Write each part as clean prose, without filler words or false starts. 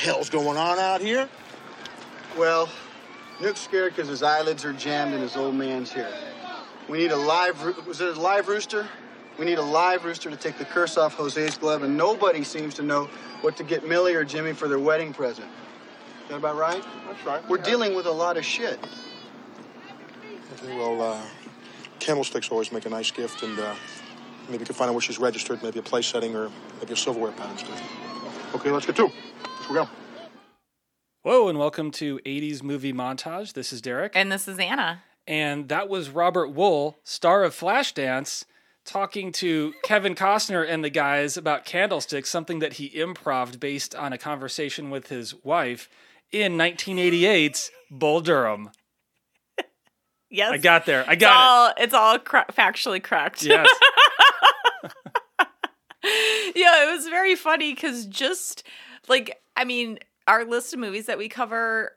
hell's going on out here? Well, Nook's scared because his eyelids are jammed and his old man's here. We need a live... Was it a live rooster? We need a live rooster to take the curse off Jose's glove, and nobody seems to know what to get Millie or Jimmy for their wedding present. Is that about right? That's right. We're dealing with a lot of shit. Okay, well, candlesticks always make a nice gift, and maybe we can find out where she's registered, maybe a place setting or maybe a silverware pattern. Okay, let's get to it. Let's go. Whoa, and welcome to 80s Movie Montage. This is Derek. And this is Anna. And that was Robert Wuhl, star of Flashdance, talking to Kevin Costner and the guys about candlesticks, something that he improv'd based on a conversation with his wife in 1988's Bull Durham. Yes. I got there. I got it. It's all factually correct. Yes. Yeah, it was very funny because our list of movies that we cover,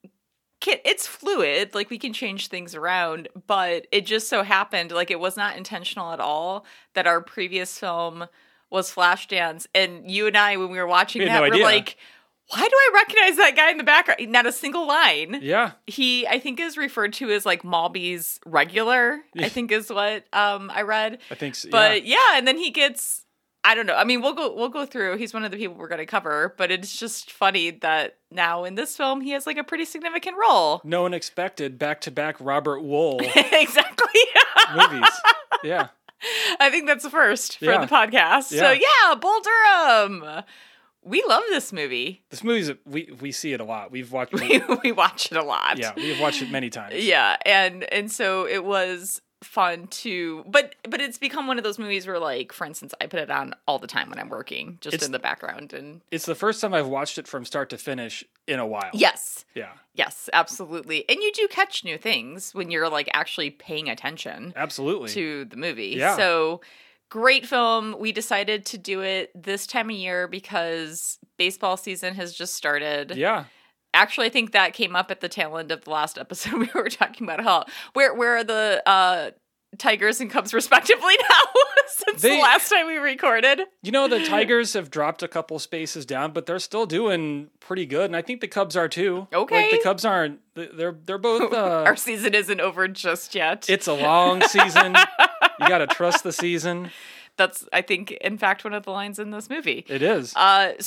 it's fluid. Like, we can change things around, but it just so happened, like, it was not intentional at all that our previous film was Flashdance. And you and I, when we were watching that, we're like, why do I recognize that guy in the background? Not a single line. Yeah. He, I think, is referred to as, like, Malby's regular, I think is what I read. I think so, But, yeah, and then he gets... I don't know. I mean, we'll go through. He's one of the people we're going to cover, but it's just funny that now in this film he has like a pretty significant role. No one expected back-to-back Robert Wuhl exactly movies. Yeah, I think that's the first for the podcast. Yeah. So yeah, Bull Durham. We love this movie. This movie's we see it a lot. We've watched we watch it a lot. Yeah, we've watched it many times. Yeah, and so it was fun to, but it's become one of those movies where, like, for instance, I put it on all the time when I'm working, just in the background, and it's the first time I've watched it from start to finish in a while. Yes. Yeah. Yes, absolutely. And you do catch new things when you're, like, actually paying attention. Absolutely. To the movie. Yeah. So, great film. We decided to do it this time of year because baseball season has just started. Yeah. Actually, I think that came up at the tail end of the last episode. We were talking about how where are the Tigers and Cubs respectively now since the last time we recorded. You know, the Tigers have dropped a couple spaces down, but they're still doing pretty good, and I think the Cubs are too. Okay, like the Cubs aren't. They're both. Our season isn't over just yet. It's a long season. You got to trust the season. That's, I think, in fact, one of the lines in this movie. It is.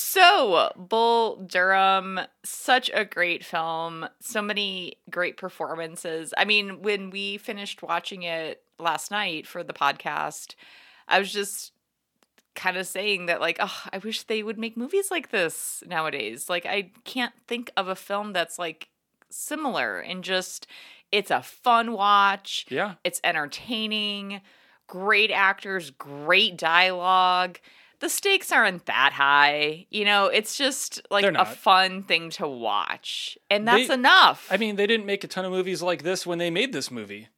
So, Bull Durham, such a great film. So many great performances. I mean, when we finished watching it last night for the podcast, I was just kind of saying that, like, oh, I wish they would make movies like this nowadays. Like, I can't think of a film that's, like, similar and just, it's a fun watch. Yeah. It's entertaining. Great actors, great dialogue. The stakes aren't that high. You know, it's just like a fun thing to watch. And that's enough. I mean, they didn't make a ton of movies like this when they made this movie.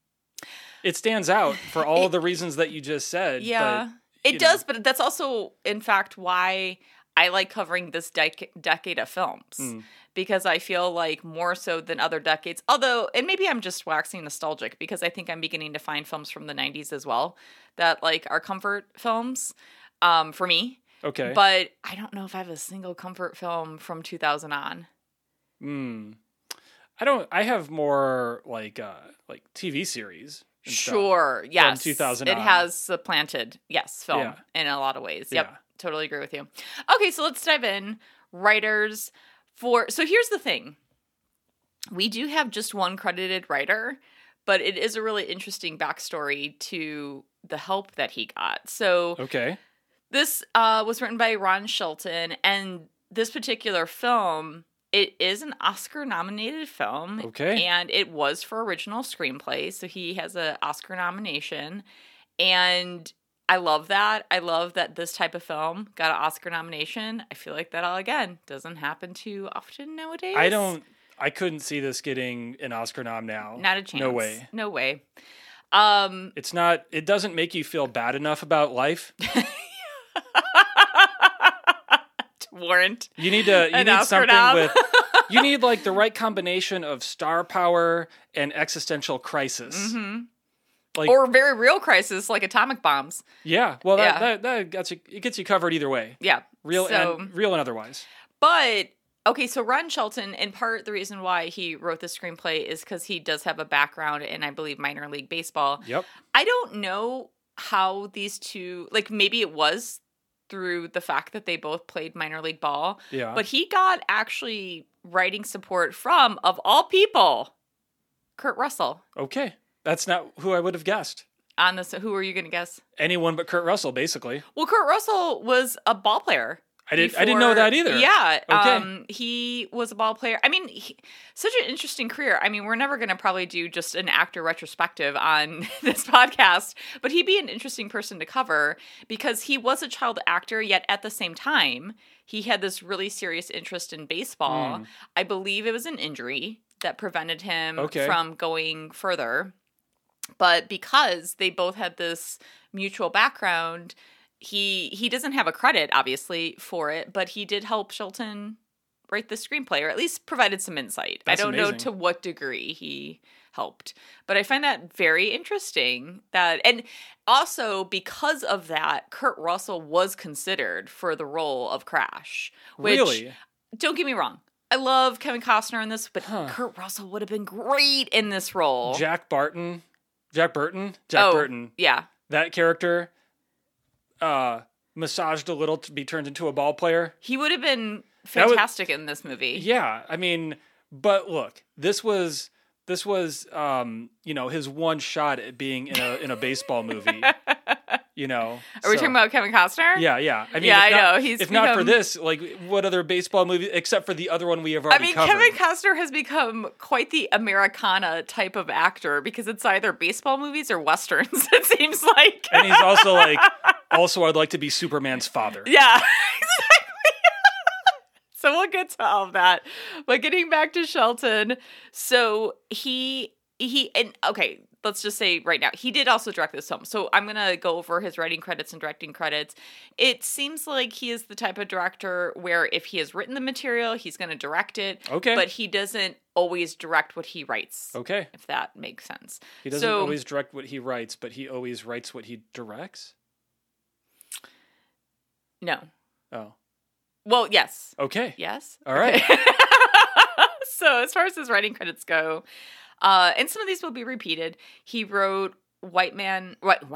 It stands out for all of the reasons that you just said. Yeah, but, it does. But that's also, in fact, why I like covering this decade of films. Because I feel like more so than other decades, although, and maybe I'm just waxing nostalgic because I think I'm beginning to find films from the 90s as well that, like, are comfort films for me. Okay. But I don't know if I have a single comfort film from 2000 on. I have more like TV series. Sure. Yes. From 2000 It on. has supplanted, film in a lot of ways. Yep. Yeah. Totally agree with you. Okay, so let's dive in. Writers. So here's the thing. We do have just one credited writer, but it is a really interesting backstory to the help that he got. So this was written by Ron Shelton, and this particular film, it is an Oscar-nominated film. Okay. And it was for original screenplay, so he has an Oscar nomination. And I love that. I love that this type of film got an Oscar nomination. I feel like that, again, doesn't happen too often nowadays. I couldn't see this getting an Oscar nom now. Not a chance. No way. No way. It doesn't make you feel bad enough about life. To warrant. You need something with, you need like the right combination of star power and existential crisis. Mm-hmm. Like, or very real crisis like atomic bombs. Yeah. Well, that gets you covered either way. Yeah. Real and otherwise. But Okay, so Ron Shelton, in part, the reason why he wrote the screenplay is because he does have a background in, I believe, minor league baseball. Yep. I don't know how these two, like, maybe it was through the fact that they both played minor league ball. Yeah. But he got actually writing support from, of all people, Kurt Russell. Okay. That's not who I would have guessed. On this, who are you going to guess? Anyone but Kurt Russell, basically. Well, Kurt Russell was a ball player. I didn't know that either. Yeah. Okay. He was a ball player. I mean, such an interesting career. I mean, we're never going to probably do just an actor retrospective on this podcast, but he'd be an interesting person to cover because he was a child actor, yet at the same time, he had this really serious interest in baseball. I believe it was an injury that prevented him from going further. But because they both had this mutual background, he doesn't have a credit, obviously, for it, but he did help Shelton write the screenplay, or at least provided some insight. That's I don't know amazing. to what degree he helped, but I find that very interesting. And also, because of that, Kurt Russell was considered for the role of Crash. Which, Really? don't get me wrong, I love Kevin Costner in this, but Kurt Russell would have been great in this role. Jack Burton. Yeah. That character massaged a little to be turned into a ball player. He would have been fantastic in this movie. Yeah, I mean, but look, this was his one shot at being in a baseball movie. Are we talking about Kevin Costner? Yeah. I mean, yeah, I know. He's not for this, like, what other baseball movie except for the other one we have already covered? Kevin Costner has become quite the Americana type of actor because it's either baseball movies or westerns. It seems like, and he's also like, I'd like to be Superman's father. Yeah, exactly. So we'll get to all of that, but getting back to Shelton, so let's just say right now, he did also direct this film. So I'm going to go over his writing credits and directing credits. It seems like he is the type of director where if he has written the material, he's going to direct it. Okay. But he doesn't always direct what he writes. Okay. If that makes sense. He doesn't always direct what he writes, but he always writes what he directs? No. Oh. Well, yes. Okay. Yes. All right. Okay. So as far as his writing credits go, and some of these will be repeated. He wrote White Man.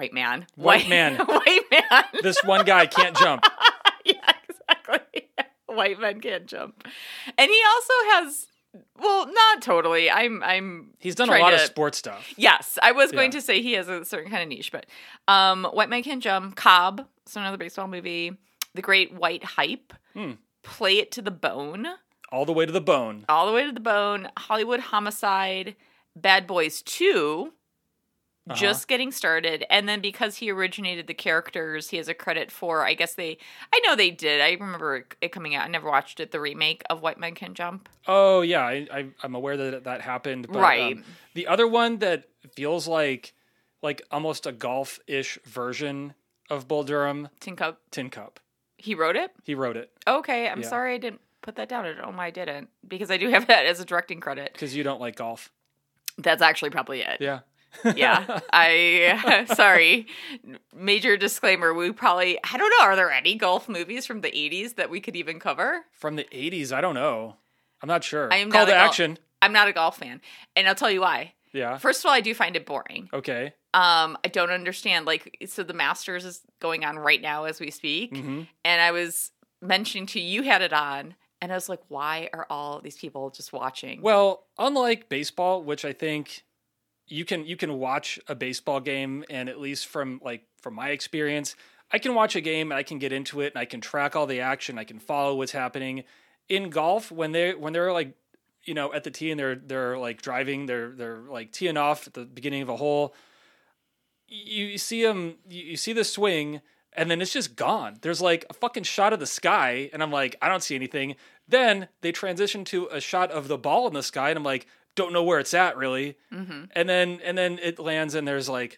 This one guy can't jump. Yeah, exactly. White men can't jump. And he also has, well, not totally. He's done a lot of sports stuff. Yes, I was going to say he has a certain kind of niche, but White Men Can't Jump, Cobb, so another baseball movie, The Great White Hype, Play It to the Bone. All the way to the bone. All the way to the bone. Hollywood Homicide, Bad Boys 2, just getting started. And then because he originated the characters, he has a credit for, I know they did. I remember it coming out. I never watched it, the remake of White Men Can Jump. Oh, yeah. I'm aware that happened. But, right. The other one that feels like almost a golf-ish version of Bull Durham. Tin Cup. He wrote it? He wrote it. Okay. I'm sorry I didn't put that down. I don't know why I didn't. Because I do have that as a directing credit. Because you don't like golf. That's actually probably it. Yeah. Yeah. Sorry. Major disclaimer. I don't know. Are there any golf movies from the 80s that we could even cover? From the 80s? I don't know. I'm not sure. Call to action. I'm not a golf fan. And I'll tell you why. Yeah. First of all, I do find it boring. Okay. I don't understand. So the Masters is going on right now as we speak. Mm-hmm. And I was mentioning to you had it on. And I was like, why are all these people just watching? Well, unlike baseball, which I think you can watch a baseball game, and at least from my experience, I can watch a game and I can get into it and I can track all the action. I can follow what's happening. In golf, when they're like, at the tee and they're like driving, they're like teeing off at the beginning of a hole. You see them, you see the swing. And then it's just gone. There's like a fucking shot of the sky, and I'm like, I don't see anything. Then they transition to a shot of the ball in the sky, and I'm like, don't know where it's at really. Mm-hmm. And then it lands, and there's like,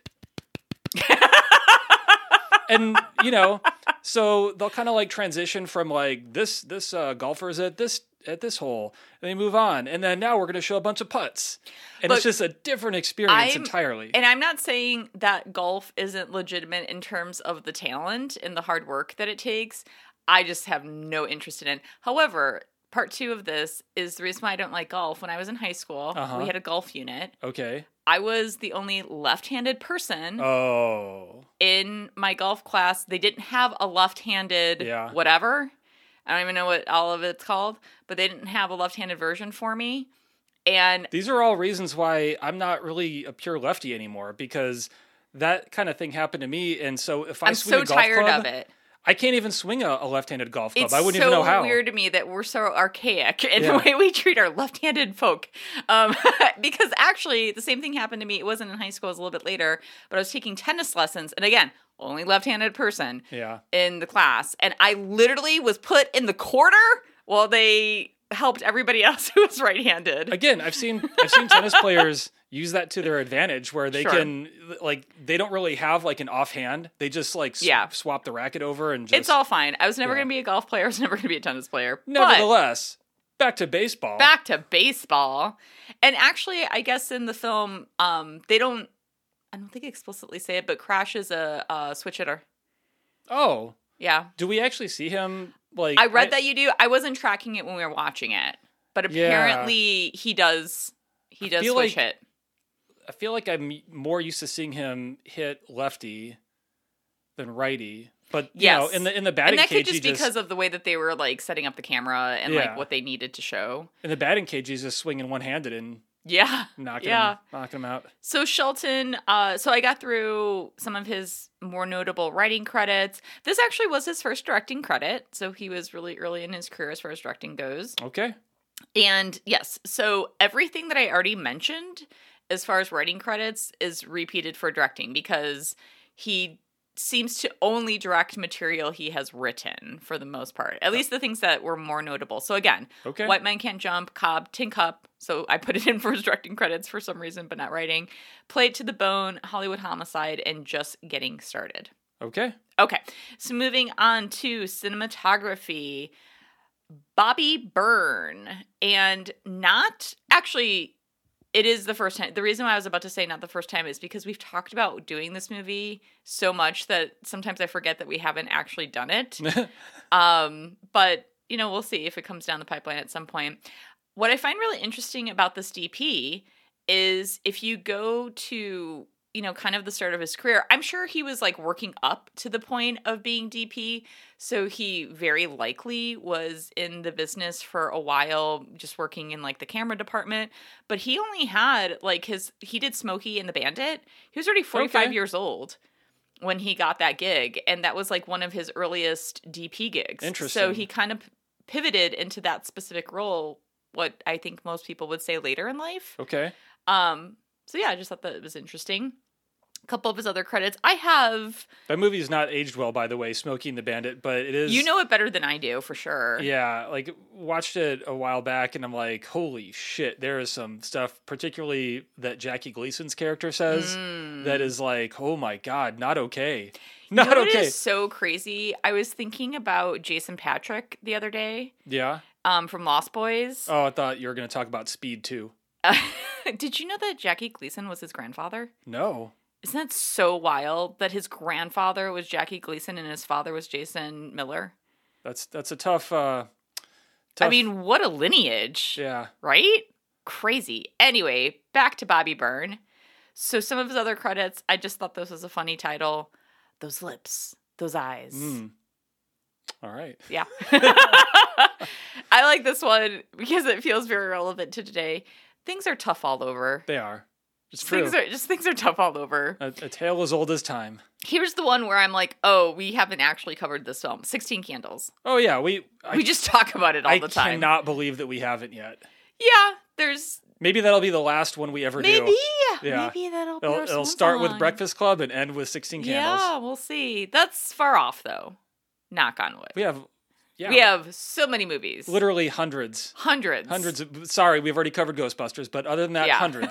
and so they'll kind of like transition from like this golfer's at this hole, and they move on, and then now we're going to show a bunch of putts, and it's just a different experience entirely. And I'm not saying that golf isn't legitimate in terms of the talent and the hard work that it takes. I just have no interest in it. However, part 2 of this is the reason why I don't like golf. When I was in high school, we had a golf unit. Okay. I was the only left-handed person in my golf class. They didn't have a left-handed whatever. I don't even know what all of it's called, but they didn't have a left-handed version for me. And these are all reasons why I'm not really a pure lefty anymore, because that kind of thing happened to me. And so if I swing a golf tired club, of it. I can't even swing a left-handed golf club. It's I wouldn't even know how. so weird to me that we're so archaic in the way we treat our left-handed folk. Because actually, the same thing happened to me. It wasn't in high school. It was a little bit later. But I was taking tennis lessons. And again, only left-handed person in the class. And I literally was put in the corner while they helped everybody else who was right-handed. Again, I've seen tennis players use that to their advantage, where they can, like, they don't really have like an offhand. They just like swap the racket over and just... It's all fine. I was never going to be a golf player. I was never going to be a tennis player. Nevertheless, back to baseball. And actually, I guess in the film, they don't, I don't think explicitly say it, but Crash is a switch hitter. Oh. Yeah. Do we actually see him? Like, I read that you do. I wasn't tracking it when we were watching it, but apparently he does switch hit. I feel like I'm more used to seeing him hit lefty than righty. But you know, in the batting cage, and that could just be because of the way that they were like setting up the camera and like what they needed to show. In the batting cage, he's just swinging one-handed and knocking him out. So Shelton, so I got through some of his more notable writing credits. This actually was his first directing credit, so he was really early in his career as far as directing goes. Okay. And yes, so everything that I already mentioned as far as writing credits is repeated for directing, because he seems to only direct material he has written for the most part. At least the things that were more notable. So again, White Man Can't Jump, Cobb, Tin Cup. So I put it in for his directing credits for some reason, but not writing. Play It to the Bone, Hollywood Homicide, and Just Getting Started. Okay. So moving on to cinematography, Bobby Byrne. And not actually... It is the first time. The reason why I was about to say not the first time is because we've talked about doing this movie so much that sometimes I forget that we haven't actually done it. But, you know, we'll see if it comes down the pipeline at some point. What I find really interesting about this DP is if you go to, you know, kind of the start of his career, I'm sure he was like working up to the point of being DP. So he very likely was in the business for a while, just working in like the camera department. But he only had like he did Smokey and the Bandit. He was already 45 years old when he got that gig. And that was like one of his earliest DP gigs. Interesting. So he kind of pivoted into that specific role, what I think most people would say later in life. Okay. So yeah, I just thought that it was interesting. A couple of his other credits. I have... That movie is not aged well, by the way, Smokey and the Bandit, but it is... You know it better than I do, for sure. Yeah, like, watched it a while back, and I'm like, holy shit, there is some stuff, particularly that Jackie Gleason's character says, that is like, oh my god, not okay. Not okay. It is so crazy. I was thinking about Jason Patric the other day. Yeah? From Lost Boys. Oh, I thought you were going to talk about Speed, too. Did you know that Jackie Gleason was his grandfather? No. Isn't that so wild that his grandfather was Jackie Gleason and his father was Jason Miller? That's a tough... I mean, what a lineage. Yeah. Right? Crazy. Anyway, back to Bobby Byrne. So some of his other credits, I just thought this was a funny title. Those lips. Those eyes. All right. Yeah. I like this one because it feels very relevant to today. Things are tough all over. They are. It's true. Things are tough all over. A tale as old as time. Here's the one where I'm like, oh, we haven't actually covered this film. 16 Candles. Oh, yeah. We just talk about it all the time. I cannot believe that we haven't yet. Yeah, there's... Maybe that'll be the last one we ever do. Yeah. Maybe that'll be It'll start with Breakfast Club and end with 16 Candles. Yeah, we'll see. That's far off, though. Knock on wood. We have so many movies. Literally hundreds. Hundreds. Sorry, we've already covered Ghostbusters, but other than that, hundreds.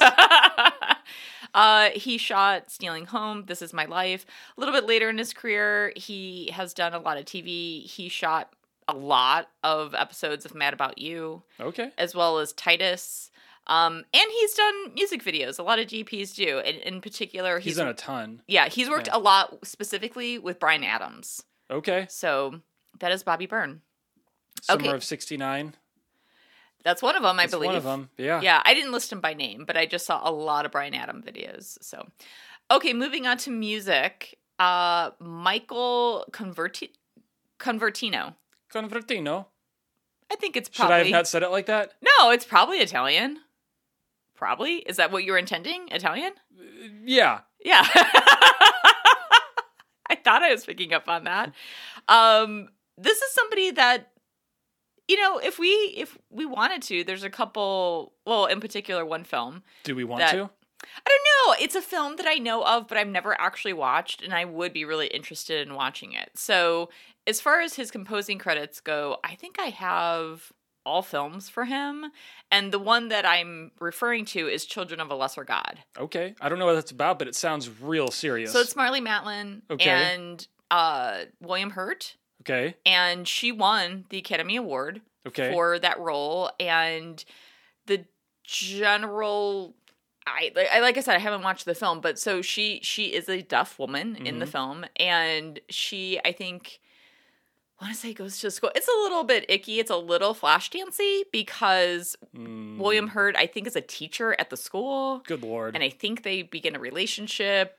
He shot Stealing Home, This Is My Life. A little bit later in his career, he has done a lot of TV. He shot a lot of episodes of Mad About You. Okay. As well as Titus. And he's done music videos. A lot of DPs do. And in particular, he's done a ton. Yeah, he's worked a lot specifically with Bryan Adams. Okay. So that is Bobby Byrne. Summer of 69. That's one of them, I That's believe. one of them. Yeah. Yeah, I didn't list him by name, but I just saw a lot of Bryan Adam videos. So, okay, moving on to music. Michael Convertino. Convertino. I think it's Should I probably... have not said it like that? No, it's probably Italian. Probably. Is that what you were intending? Italian? Yeah. Yeah. I thought I was picking up on that. This is somebody that, you know, if we wanted to, there's a couple, well, in particular, one film. Do we want that- to? I don't know. It's a film that I know of, but I've never actually watched, and I would be really interested in watching it. So, as far as his composing credits go, I think I have all films for him, and the one that I'm referring to is Children of a Lesser God. Okay. I don't know what that's about, but it sounds real serious. So it's Marlee Matlin Okay. and William Hurt, Okay. and she won the Academy Award Okay. for that role, and the general... like I said, I haven't watched the film, but so she is a deaf woman in the film, and she, I think, I want to say goes to school. It's a little bit icky. It's a little flash dancey because William Hurt, I think, is a teacher at the school, Good Lord. and I think they begin a relationship,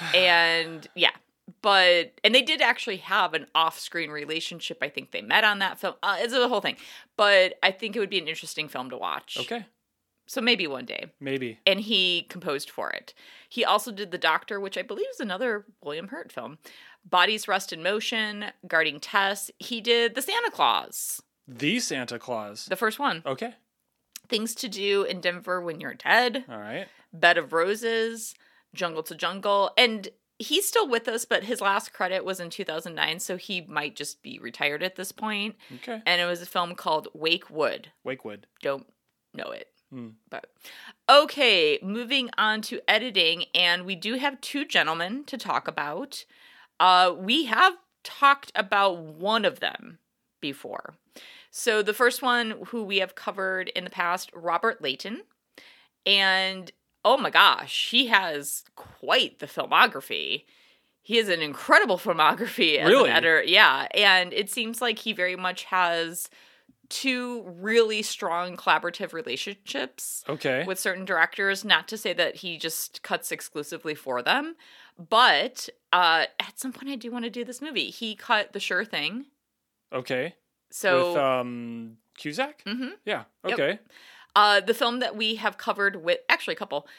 and yeah. And they did actually have an off-screen relationship. I think they met on that film. It's a whole thing. But I think it would be an interesting film to watch. Okay. So maybe one day. Maybe. And he composed for it. He also did The Doctor, which I believe is another William Hurt film. Bodies Rest in Motion, Guarding Tess. He did The Santa Claus, The Santa Claus. the first one. Okay. Things to Do in Denver When You're Dead, All right. Bed of Roses, Jungle to Jungle. And he's still with us, but his last credit was in 2009, so he might just be retired at this point. Okay. And it was a film called Wake Wood. Wakewood. Don't know it. But okay, moving on to editing, and we do have two gentlemen to talk about. We have talked about one of them before. So the first one who we have covered in the past, Robert Layton. And oh my gosh, he has quite the filmography. He has an incredible filmography as Really? an editor. Yeah, and it seems like he very much has two really strong collaborative relationships Okay. with certain directors. Not to say that he just cuts exclusively for them, but at some point I do want to do this movie. He cut The Sure Thing. Okay. So With Cusack? Mhm. Yeah. Yep. Okay. the film that we have covered with actually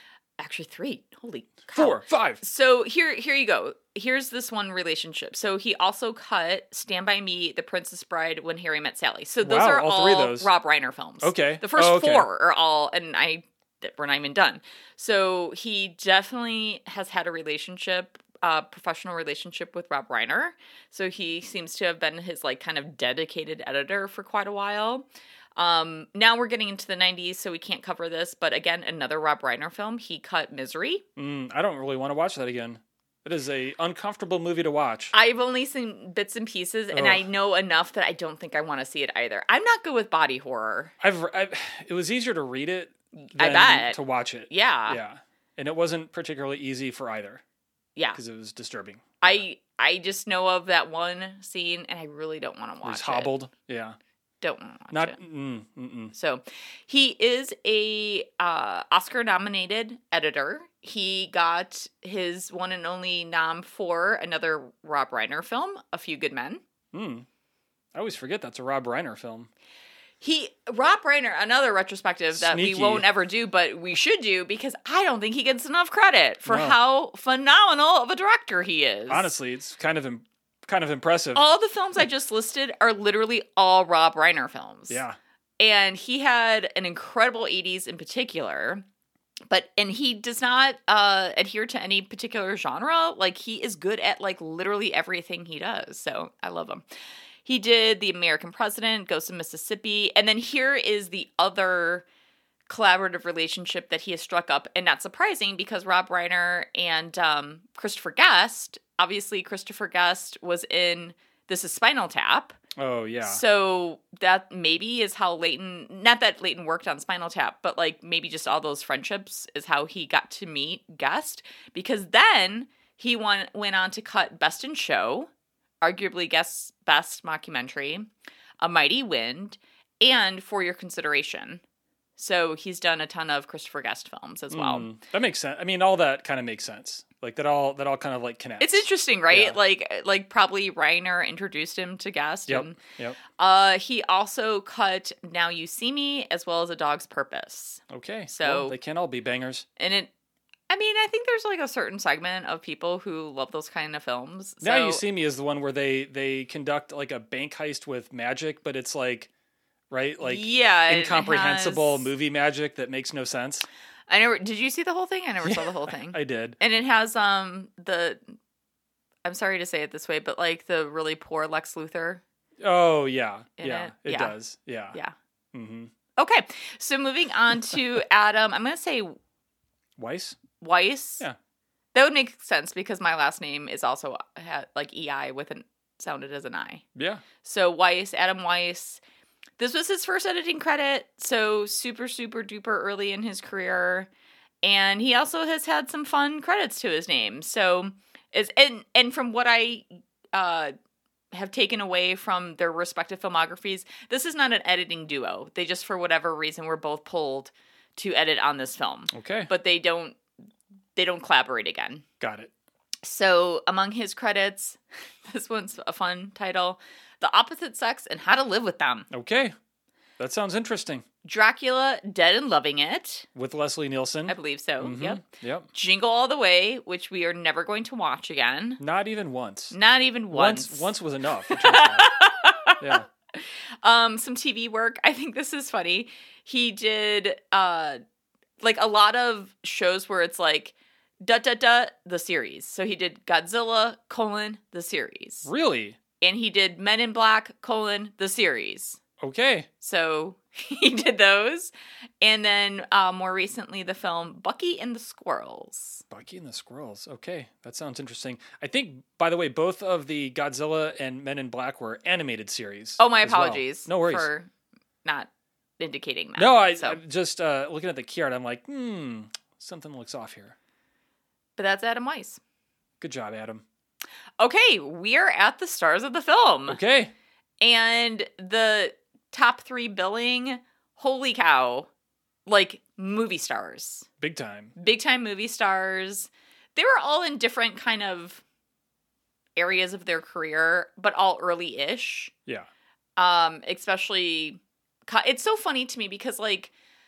three. Holy cow. 4, 5. So here you go. Here's this one relationship. So he also cut Stand By Me, The Princess Bride, When Harry Met Sally. So those Wow, are all three of all those. Rob Reiner films. Okay. The first Oh, okay. 4 are all, and we're not even done. So he definitely has had a relationship, professional relationship with Rob Reiner. So he seems to have been his like kind of dedicated editor for quite a while. Now we're getting into the 90s, so we can't cover this. But again, another Rob Reiner film. He cut Misery. I don't really want to watch that again. It is a uncomfortable movie to watch. I've only seen bits and pieces, and I know enough that I don't think I want to see it either. I'm not good with body horror. It was easier to read it I than bet. to watch it. Yeah. Yeah. And it wasn't particularly easy for either Yeah. because it was disturbing. I just know of that one scene, and I really don't want to It watch was it. hobbled. Yeah. Don't want to watch Not. it. So he is a Oscar-nominated editor. He got his one and only nom for another Rob Reiner film, A Few Good Men. I always forget that's a Rob Reiner film. Rob Reiner, another retrospective that Sneaky. we won't ever do, but we should do because I don't think he gets enough credit for No. how phenomenal of a director he is. Honestly, it's kind of impressive. All the films I just listed are literally all Rob Reiner films. Yeah. And he had an incredible 80s in particular, and he does not adhere to any particular genre. Like, he is good at, like, literally everything he does. So I love him. He did The American President, Ghost of Mississippi, and then here is the other collaborative relationship that he has struck up, and not surprising because Rob Reiner and Christopher Guest, obviously Christopher Guest was in This Is Spinal Tap. Oh, yeah. So that maybe is how Leighton, not that Leighton worked on Spinal Tap, but like maybe just all those friendships is how he got to meet Guest, because then he went on to cut Best in Show, arguably Guest's best mockumentary, A Mighty Wind, and For Your Consideration. So he's done a ton of Christopher Guest films as well. That makes sense. I mean, all that kind of makes sense. Like that all kind of like connects. It's interesting, right? Yeah. Like probably Reiner introduced him to Guest. Yep. And, Yep. he also cut Now You See Me as well as A Dog's Purpose. Okay. So well, they can't all be bangers. And I think there's like a certain segment of people who love those kind of films. So, Now You See Me is the one where they conduct like a bank heist with magic, but it's like, right? Like incomprehensible movie magic that makes no sense. Did you see the whole thing? I never saw the whole thing. I did. And it has I'm sorry to say it this way, but like the really poor Lex Luthor. Oh yeah. In Yeah. it? It Yeah. does. Yeah. Yeah. Mm-hmm. Okay. So moving on to Adam, I'm gonna say Weiss? Weiss. Yeah. That would make sense because my last name is also like EI sounded as an I. Yeah. So Weiss, Adam Weiss. This was his first editing credit, so super, super duper early in his career. And he also has had some fun credits to his name. So and from what I have taken away from their respective filmographies, this is not an editing duo. They just, for whatever reason, were both pulled to edit on this film. Okay. But they don't collaborate again. Got it. So among his credits, this one's a fun title, The Opposite Sex and How to Live with Them. Okay. That sounds interesting. Dracula, Dead and Loving It. With Leslie Nielsen. I believe so. Mhm. Yep. Yep. Jingle All the Way, which we are never going to watch again. Not even once. Not even once. Once was enough. It turns out. Yeah. Some TV work. I think this is funny. He did like a lot of shows where it's like the series. So he did Godzilla, the series. Really? And he did Men in Black, the series. Okay. So he did those. And then more recently, the film Bucky and the Squirrels. Bucky and the Squirrels. Okay. That sounds interesting. I think, by the way, both of the Godzilla and Men in Black were animated series. Oh, my as well. apologies. No worries. For not indicating that. No, So. I'm just looking at the key art. I'm like, something looks off here. But that's Adam Weiss. Good job, Adam. Okay, we're at the stars of the film. Okay. And the top 3 billing, holy cow, like movie stars. Big time. Big time movie stars. They were all in different kind of areas of their career, but all early-ish. Yeah. Especially, it's so funny to me because like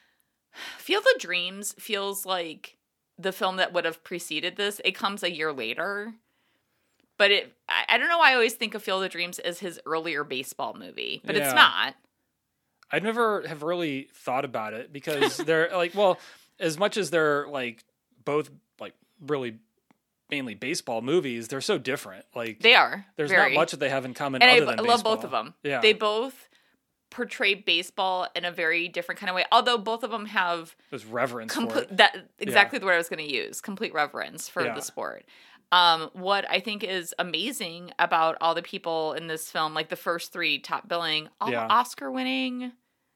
Field of Dreams feels like the film that would have preceded this. It comes a year later. But I don't know why I always think of Field of Dreams as his earlier baseball movie, but it's not. I never have really thought about it because they're like, well, as much as they're like both like really mainly baseball movies, they're so different. Like they are. There's very. not much that they have in common. And other I than love baseball. both of them. Yeah, they both portray baseball in a very different kind of way. Although both of them have there's reverence for complete it. that exactly the word I was going to use. Complete reverence for the sport. What I think is amazing about all the people in this film, like the first 3 top billing, all Oscar-winning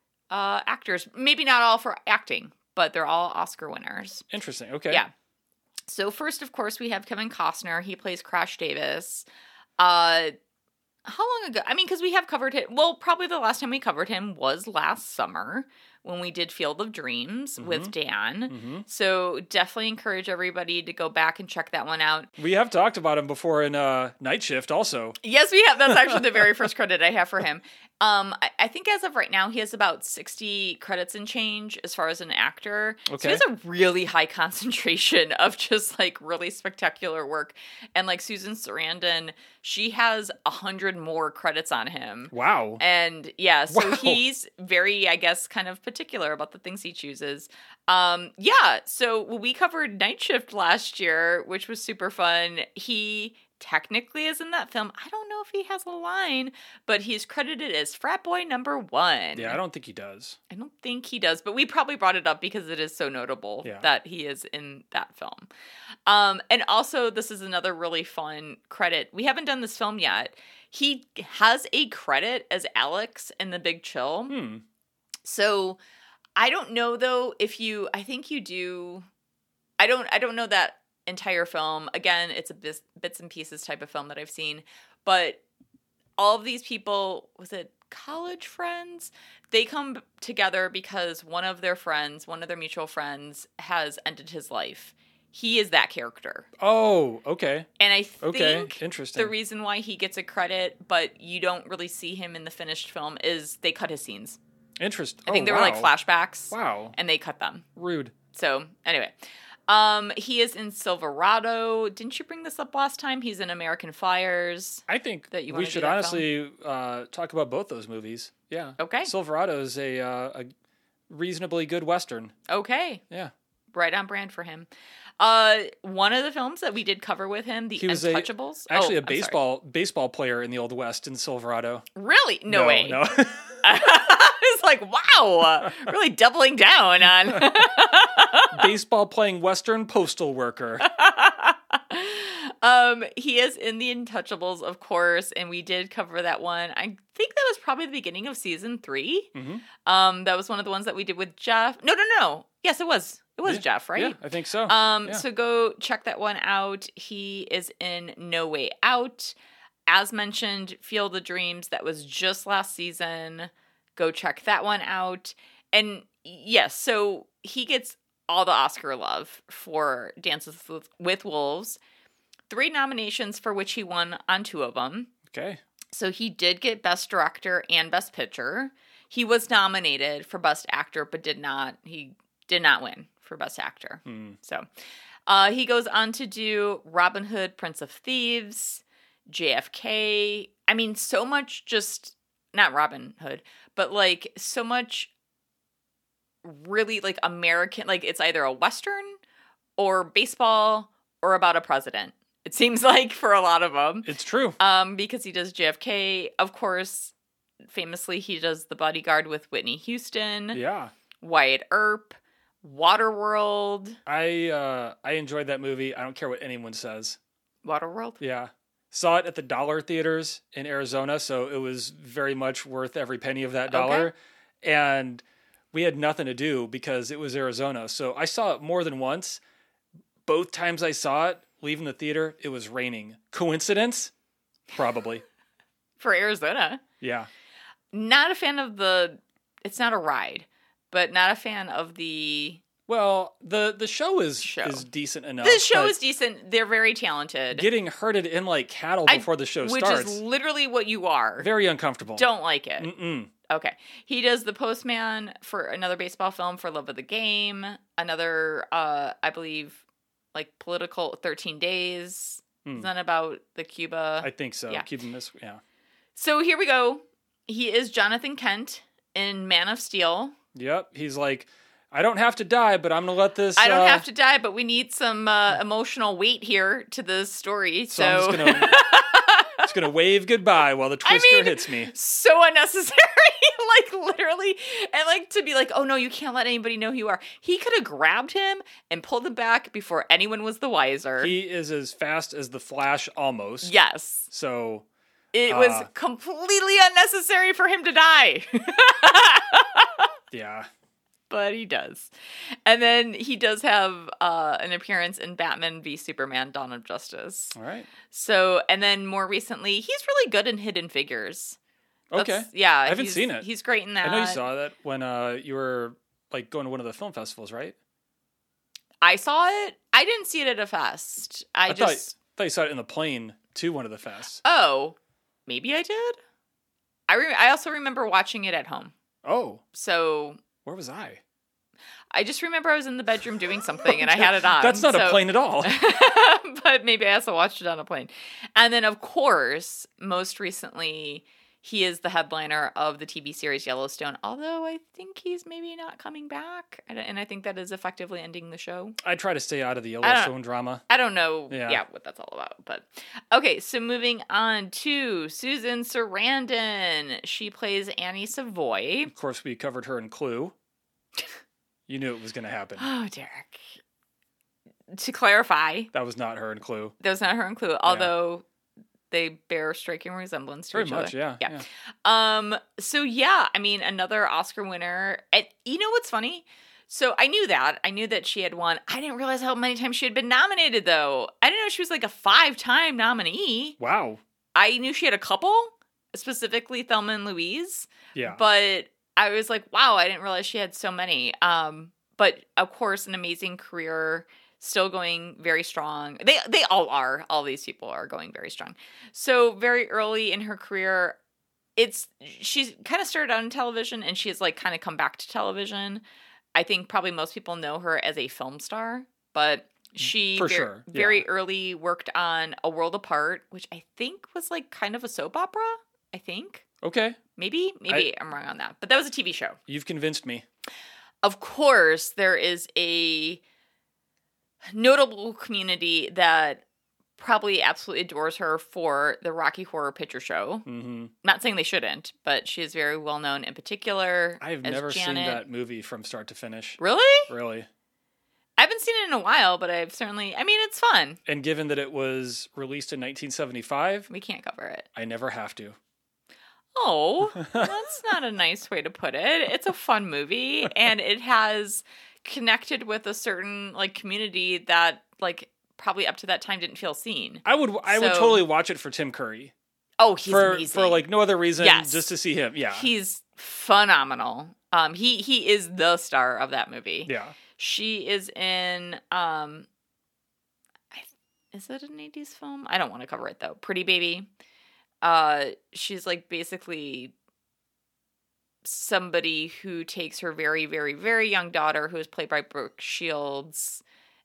actors. Maybe not all for acting, but they're all Oscar winners. Interesting. Okay. Yeah. So first, of course, we have Kevin Costner. He plays Crash Davis. How long ago? I mean, because we have covered him. Well, probably the last time we covered him was last summer when we did Field of Dreams with Dan. Mm-hmm. So definitely encourage everybody to go back and check that one out. We have talked about him before in Night Shift also. Yes, we have. That's actually the very first credit I have for him. I think as of right now, he has about 60 credits and change as far as an actor. Okay. So he has a really high concentration of just like really spectacular work. And like Susan Sarandon, she has 100 more credits on him. Wow. And yeah, so Wow. he's very, I guess, kind of particular about the things he chooses. So we covered Night Shift last year, which was super fun. He technically is in that film. I don't know if he has a line, but he's credited as frat boy number 1. Yeah, I don't think he does. I don't think he does, but we probably brought it up because it is so notable that he is in that film. And also, this is another really fun credit. We haven't done this film yet. He has a credit as Alex in The Big Chill. So I don't know though if you. I think you do. I don't know that entire film. Again, it's a bits and pieces type of film that I've seen, but all of these people, was it college friends. They come together because one of their mutual friends, has ended his life. He is that character. Oh, okay. And I think interesting. the reason why he gets a credit, but you don't really see him in the finished film, is they cut his scenes. Interesting. I think they were like flashbacks. Wow. And they cut them. Rude. So, anyway. He is in Silverado. Didn't you bring this up last time? He's in American Flyers. I think that we should honestly talk about both those movies. Yeah. Okay. Silverado is a reasonably good Western. Okay. Yeah. Right on brand for him. One of the films that we did cover with him, The Untouchables. Actually, a baseball player in the Old West in Silverado. Really? No way. No. It's like, wow, really doubling down on baseball playing Western postal worker. He is in The Untouchables, of course, and we did cover that one. I think that was probably the beginning of season 3. Mm-hmm. That was one of the ones that we did with Jeff. No. Yes, it was. It was Jeff, right? Yeah, I think so. So go check that one out. He is in No Way Out. As mentioned, Field of Dreams, that was just last season. Go check that one out. And yes, so he gets all the Oscar love for Dances with Wolves. 3 nominations for which he won on 2 of them. Okay. So he did get Best Director and Best Picture. He was nominated for Best Actor, but he did not win for Best Actor. So he goes on to do Robin Hood, Prince of Thieves, JFK. I mean, so much just, not Robin Hood, but like so much really like American, like it's either a Western or baseball or about a president. It seems like for a lot of them. It's true. Because he does JFK. Of course, famously, he does The Bodyguard with Whitney Houston. Yeah. Wyatt Earp. Waterworld. I enjoyed that movie. I don't care what anyone says. Waterworld? Yeah. Saw it at the Dollar Theaters in Arizona, so it was very much worth every penny of that dollar. Okay. And we had nothing to do because it was Arizona. So I saw it more than once. Both times I saw it, leaving the theater, it was raining. Coincidence? Probably. For Arizona? Yeah. Not a fan of it's not a ride, but not a fan of the... Well, the show is decent enough. The show is decent. They're very talented. Getting herded in like cattle before the show starts. Which is literally what you are. Very uncomfortable. Don't like it. Mm-mm. Okay. He does The Postman for another baseball film for Love of the Game. Another, I believe, like political 13 Days. Is that about the Cuba? I think so. Yeah. Cuban Miss, yeah. So here we go. He is Jonathan Kent in Man of Steel. Yep. He's like, I don't have to die, but I'm going to let this... I don't have to die, but we need some emotional weight here to the story. So I'm just going to wave goodbye while the twister hits me. So unnecessary. Like, literally. And, like, to be like, oh, no, you can't let anybody know who you are. He could have grabbed him and pulled him back before anyone was the wiser. He is as fast as the Flash almost. Yes. So... It was completely unnecessary for him to die. Yeah. But he does. And then he does have an appearance in Batman v Superman: Dawn of Justice. All right. So, and then more recently, he's really good in Hidden Figures. Okay. Yeah. I haven't seen it. He's great in that. I know you saw that when you were like going to one of the film festivals, right? I saw it. I didn't see it at a fest. I thought you saw it in the plane to one of the fests. Oh, maybe I did. I also remember watching it at home. Oh. So... Where was I? I just remember I was in the bedroom doing something and I had it on. That's not a plane at all. But maybe I also watched it on a plane. And then, of course, most recently, he is the headliner of the TV series Yellowstone, although I think he's maybe not coming back. And I think that is effectively ending the show. I try to stay out of the Yellowstone drama. I don't know what that's all about. But okay, so moving on to Susan Sarandon. She plays Annie Savoy. Of course, we covered her in Clue. You knew it was going to happen. Oh, Derek. To clarify. That was not her in Clue. That was not her in Clue, although they bear striking resemblance to each other. Very much, yeah. So, yeah, I mean, another Oscar winner. And you know what's funny? So I knew that. I knew that she had won. I didn't realize how many times she had been nominated, though. I didn't know she was like a 5-time nominee. Wow. I knew she had a couple. specifically Thelma and Louise. Yeah. But I was like, wow, I didn't realize she had so many. But of course, an amazing career, still going very strong. They all are. All these people are going very strong. So very early in her career, she's kind of started out in television, and she has like kind of come back to television. I think probably most people know her as a film star, but she very early worked on A World Apart, which I think was like kind of a soap opera. I think. Okay. Maybe I'm wrong on that, but that was a TV show. You've convinced me. Of course, there is a notable community that probably absolutely adores her for the Rocky Horror Picture Show. Mm-hmm. Not saying they shouldn't, but she is very well known in particular. I've never seen that movie from start to finish. Really? Really. I haven't seen it in a while, but I've certainly, I mean, it's fun. And given that it was released in 1975, We can't cover it. I never have to. Oh, that's not a nice way to put it. It's a fun movie, and it has connected with a certain like community that like probably up to that time didn't feel seen. I would totally watch it for Tim Curry. Oh, he's amazing. For like no other reason, Yes. just to see him. Yeah. He's phenomenal. He is the star of that movie. Yeah. She is in is it an 80s film? I don't want to cover it though. Pretty Baby. She's like basically somebody who takes her very, very, very young daughter, who is played by Brooke Shields,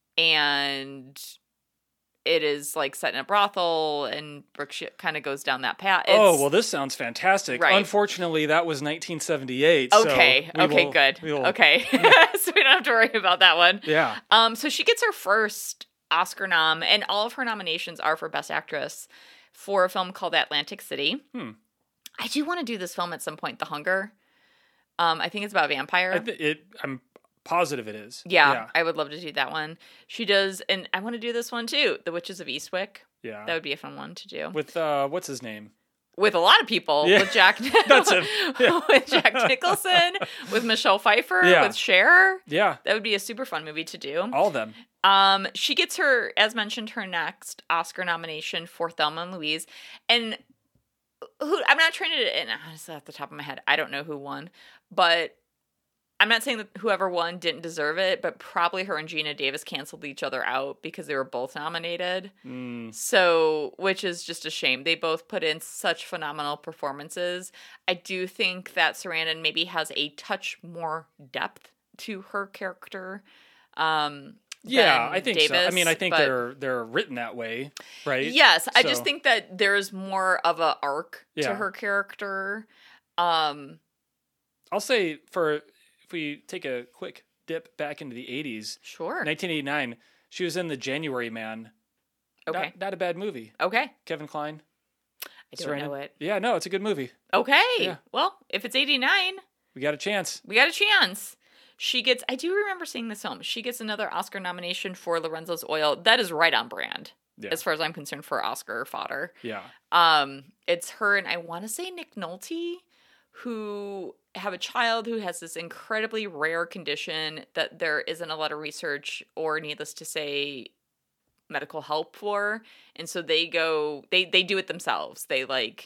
and it is like set in a brothel, and Brooke kind of goes down that path. This sounds fantastic. Right. Unfortunately, that was 1978. Okay, so good. We'll, okay, so we don't have to worry about that one. Yeah. So she gets her first Oscar nom, and all of her nominations are for Best Actress for a film called Atlantic City. I do want to do this film at some point, The Hunger. I think it's about a vampire. I'm positive it is. Yeah, I would love to do that one. She does, and I want to do this one too, The Witches of Eastwick. Yeah. That would be a fun one to do. With, what's his name? With a lot of people. Yeah. With Jack That's him. Yeah. with Jack Nicholson, with Michelle Pfeiffer, Yeah. with Cher. Yeah. That would be a super fun movie to do. All of them. She gets her, as mentioned, her next Oscar nomination for Thelma and Louise. And I'm not trying to, and honestly, off the top of my head, I don't know who won, but I'm not saying that whoever won didn't deserve it, but probably her and Gina Davis canceled each other out because they were both nominated. So, which is just a shame. They both put in such phenomenal performances. I do think that Sarandon maybe has a touch more depth to her character. Yeah, I think Davis, so. I mean, I think they're written that way, right? Yes, I just think that there's more of a arc to Yeah. her character. I'll say if we take a quick dip back into the 80s, Sure. 1989, she was in The January Man. Okay. Not a bad movie. Okay. Kevin Kline. I don't know it. Yeah, no, it's a good movie. Okay. Yeah. Well, if it's 89, We got a chance. we got a chance. I do remember seeing this film. She gets another Oscar nomination for Lorenzo's Oil. That is right on brand, Yeah. as far as I'm concerned, for Oscar fodder. Yeah. It's her and I want to say Nick Nolte, who have a child who has this incredibly rare condition that there isn't a lot of research or, needless to say, medical help for. And so they do it themselves. They like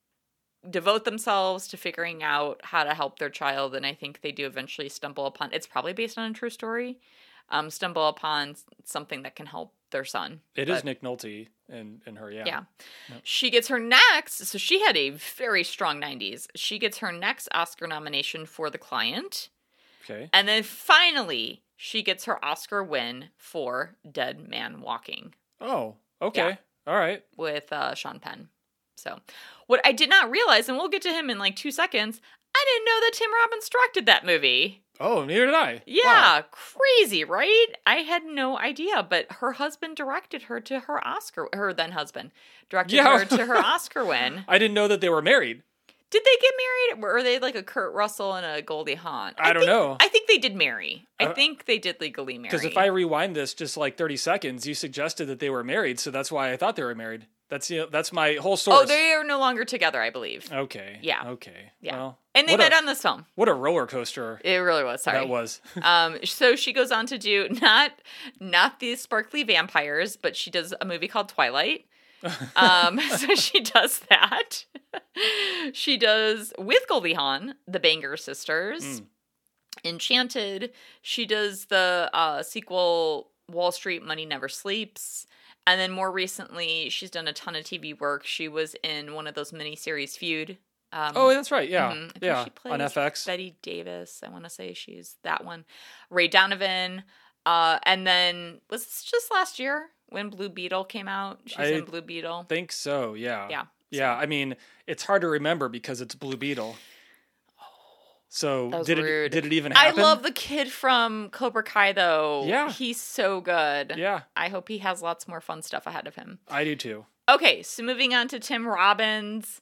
devote themselves to figuring out how to help their child, and I think they do eventually stumble upon, it's probably based on a true story, stumble upon something that can help their son. It is Nick Nolte and her, yeah. Yeah. She gets her next, so she had a very strong 90s. She gets her next Oscar nomination for The Client. Okay. And then finally, she gets her Oscar win for Dead Man Walking Oh, okay. Yeah. All right. with Sean Penn. So, what I did not realize, and we'll get to him in like 2 seconds, I didn't know that Tim Robbins directed that movie. Oh, neither did I. Yeah, Wow. crazy, right? I had no idea, but her husband directed her to her Oscar, her then husband directed Yeah. her to her Oscar win. I didn't know that they were married. Did they get married? Were they like a Kurt Russell and a Goldie Hawn? I don't know. I think they did marry. I think they did legally marry. Because if I rewind this just like 30 seconds, you suggested that they were married, so that's why I thought they were married. That's my whole source. Oh, they are no longer together, I believe. Okay. Yeah. Okay. Yeah. Well, And they met on this film. What a roller coaster It really was. Sorry. that was. So she goes on to do not the sparkly vampires, but she does a movie called Twilight. So she does that. She does with Goldie Hawn, the Banger Sisters. Enchanted. She does the sequel Wall Street Money Never Sleeps. And then more recently, she's done a ton of TV work. She was in one of those miniseries, Feud. Oh, that's right. Yeah. I think Yeah. she plays On FX. Betty Davis. I want to say she's that one. Ray Donovan. And then, was this just last year when Blue Beetle came out? She's in Blue Beetle. Think so. Yeah. Yeah. Yeah. I mean, it's hard to remember because it's Blue Beetle. So That was did rude. it even happen? I love the kid from Cobra Kai, though. Yeah. He's so good. Yeah. I hope he has lots more fun stuff ahead of him. I do too. Okay, so moving on to Tim Robbins.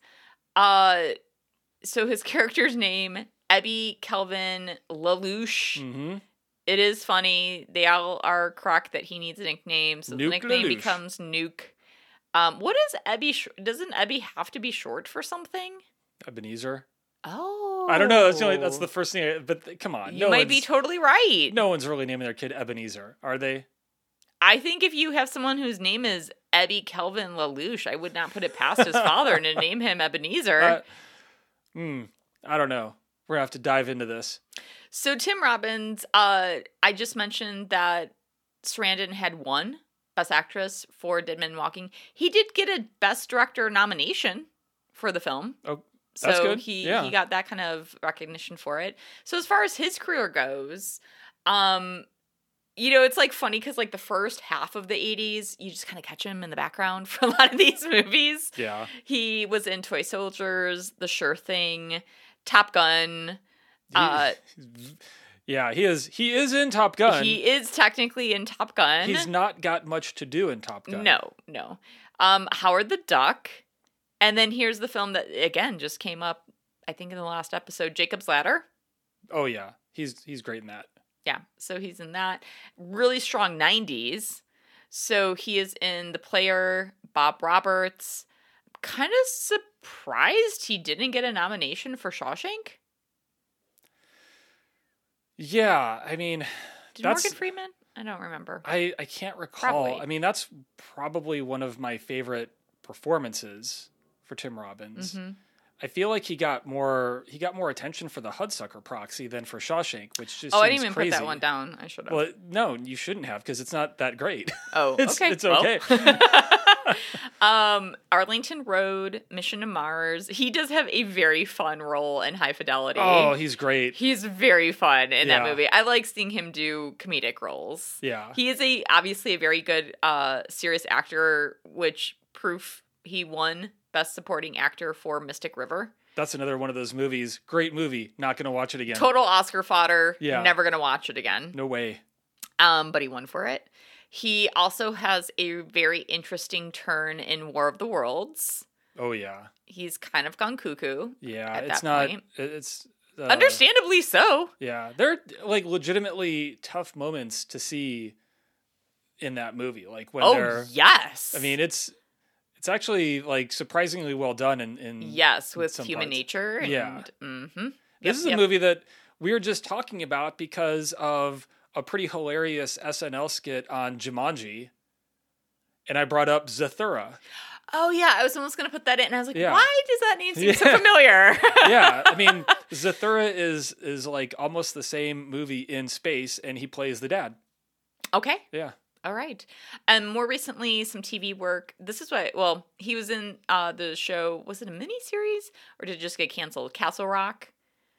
So his character's name, Ebby Kelvin LaLouche. Mm-hmm. It is funny. They all are correct that he needs a nickname, so the Nuke nickname LaLouche. becomes Nuke. What is Ebby? Doesn't Ebby have to be short for something? Ebenezer. Oh, I don't know. That's the first thing. But come on, You might be totally right. no one's really naming their kid Ebenezer, are they? I think if you have someone whose name is Ebby Kelvin LaLouche, I would not put it past his father to name him Ebenezer. I don't know. We're gonna have to dive into this. So Tim Robbins, I just mentioned that Sarandon had won Best Actress for Dead Men Walking. He did get a Best Director nomination for the film. Oh, that's so good. he Yeah. got that kind of recognition for it. So as far as his career goes, it's like funny because like the first half of the 80s, you just kind of catch him in the background for a lot of these movies. Yeah. He was in Toy Soldiers, The Sure Thing, Top Gun. Yeah, he is. He is in Top Gun. He is technically in Top Gun. He's not got much to do in Top Gun. No. Howard the Duck. And then here's the film that, again, just came up, I think, in the last episode, Jacob's Ladder. Oh yeah, he's great in that. Yeah, so he's in that. Really strong 90s. So he is in The Player, Bob Roberts. Kind of surprised he didn't get a nomination for Shawshank. Yeah, I mean, Did Morgan Freeman? I don't remember. I can't recall. Probably. I mean, that's probably one of my favorite performances for Tim Robbins. Mm-hmm. I feel like he got more attention for the Hudsucker Proxy than for Shawshank, which just I seems didn't even crazy. put that one down. I should have. Well, no, you shouldn't have because it's not that great. Oh, okay. It's okay. Arlington Road, Mission to Mars. He does have a very fun role in High Fidelity. Oh, he's great. He's very fun in that Yeah. movie. I like seeing him do comedic roles. Yeah. He is obviously a very good serious actor, which proof he won Best Supporting Actor for Mystic River. That's another one of those movies. Great movie. Not going to watch it again. Total Oscar fodder. Yeah. Never gonna watch it again. No way. But he won for it. He also has a very interesting turn in War of the Worlds. Oh yeah. He's kind of gone cuckoo. Yeah. At It's that not. point. It's Understandably so. Yeah, they're like legitimately tough moments to see in that movie. Like when Oh, they're. yes. I mean, it's actually like surprisingly well done in yes, with some Human parts. Nature. And, Yeah. Mm-hmm. This is a movie that we were just talking about because of a pretty hilarious SNL skit on Jumanji, and I brought up Zathura. Oh, yeah. I was almost going to put that in. And I was like, Yeah. why does that name seem so Yeah. familiar? Yeah, I mean, Zathura is like almost the same movie in space, and he plays the dad. Okay. Yeah. All right. And more recently, some TV work. This is what, he was in the show. Was it a miniseries or did it just get canceled? Castle Rock?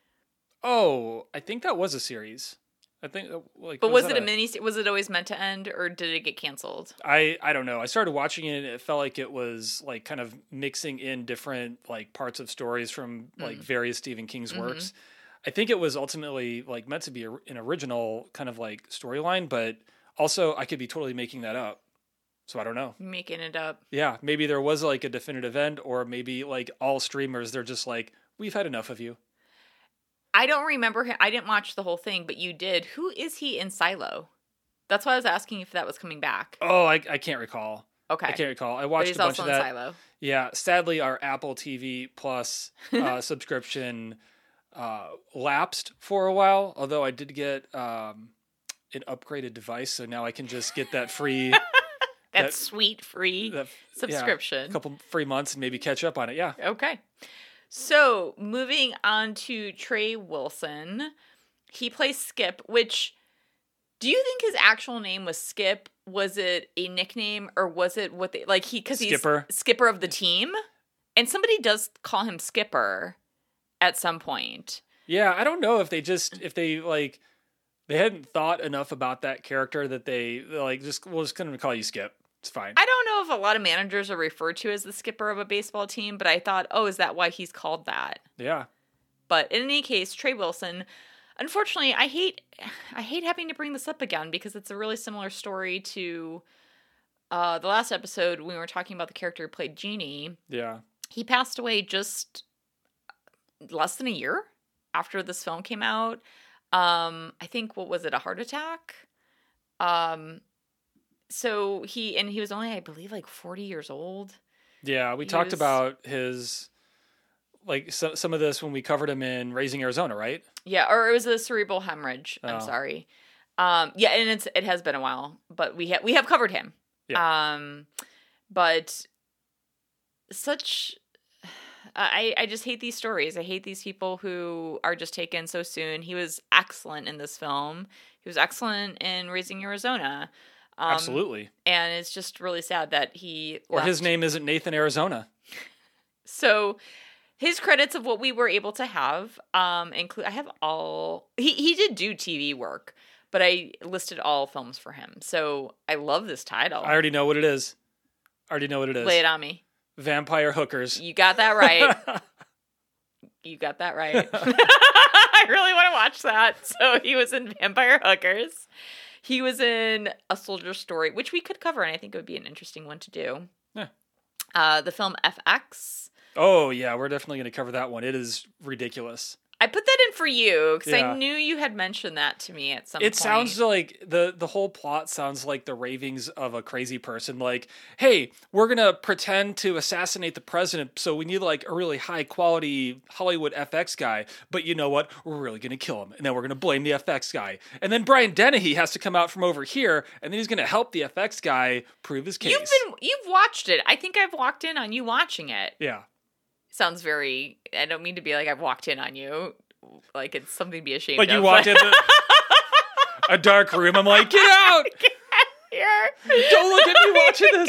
Oh, I think that was a series. I think like. But was it a mini? Was it always meant to end, or did it get canceled? I don't know. I started watching it and it felt like it was like kind of mixing in different like parts of stories from like various Stephen King's works. I think it was ultimately like meant to be an original kind of like storyline, but also I could be totally making that up. So I don't know. Making it up. Yeah, maybe there was like a definitive end, or maybe like all streamers, they're just like, we've had enough of you. I don't remember him. I didn't watch the whole thing, but you did. Who is he in Silo? That's why I was asking if that was coming back. Oh, I can't recall. Okay. I can't recall. I But watched he's a bunch also of in that. Silo. Yeah, sadly, our Apple TV Plus subscription lapsed for a while. Although I did get an upgraded device, so now I can just get that free that sweet free subscription. A couple free months and maybe catch up on it. Yeah. Okay. So moving on to Trey Wilson. He plays Skip, which, do you think his actual name was Skip? Was it a nickname, or was it what they, like, because he's Skipper of the team? And somebody does call him Skipper at some point. Yeah, I don't know if they hadn't thought enough about that character that they we'll just gonna call you Skip. It's fine. I don't know if a lot of managers are referred to as the skipper of a baseball team, but I thought, oh, is that why he's called that? Yeah. But in any case, Trey Wilson, unfortunately, I hate having to bring this up again because it's a really similar story to the last episode when we were talking about the character who played Genie. Yeah. He passed away just less than a year after this film came out. I think, what was it, a heart attack? So he was only, I believe, like 40 years old. Yeah, we talked about his, some of this when we covered him in Raising Arizona, right? Yeah, or it was a cerebral hemorrhage. I'm sorry. Yeah, and it has been a while, but we have covered him. Yeah. But such, I just hate these stories. I hate these people who are just taken so soon. He was excellent in this film. He was excellent in Raising Arizona. Absolutely. And it's just really sad that he left. His name isn't Nathan Arizona. So his credits of what we were able to have include, I have all, he did do TV work, but I listed all films for him. So I love this title. I already know what it is. Lay it on me. Vampire Hookers. You got that right. You got that right. I really want to watch that. So he was in Vampire Hookers. He was in A Soldier Story, which we could cover, and I think it would be an interesting one to do. Yeah. The film FX. Oh, yeah, we're definitely going to cover that one. It is ridiculous. I put that in for you, because I knew you had mentioned that to me at some point. It sounds like, the whole plot sounds like the ravings of a crazy person. Like, hey, we're going to pretend to assassinate the president, so we need, a really high-quality Hollywood FX guy. But you know what? We're really going to kill him, and then we're going to blame the FX guy. And then Brian Dennehy has to come out from over here, and then he's going to help the FX guy prove his case. You've watched it. I think I've walked in on you watching it. Yeah. Sounds very, I don't mean to be like I've walked in on you, like it's something to be ashamed of. Like you walked into a dark room, I'm like, get out! Get out here! Don't look at me watching this!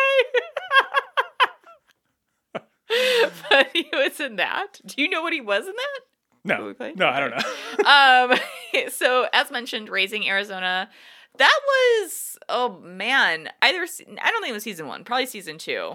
Go away! But he was in that. Do you know what he was in that? No, I don't know. So, as mentioned, Raising Arizona, that was, oh man, I don't think it was season 1, probably season 2.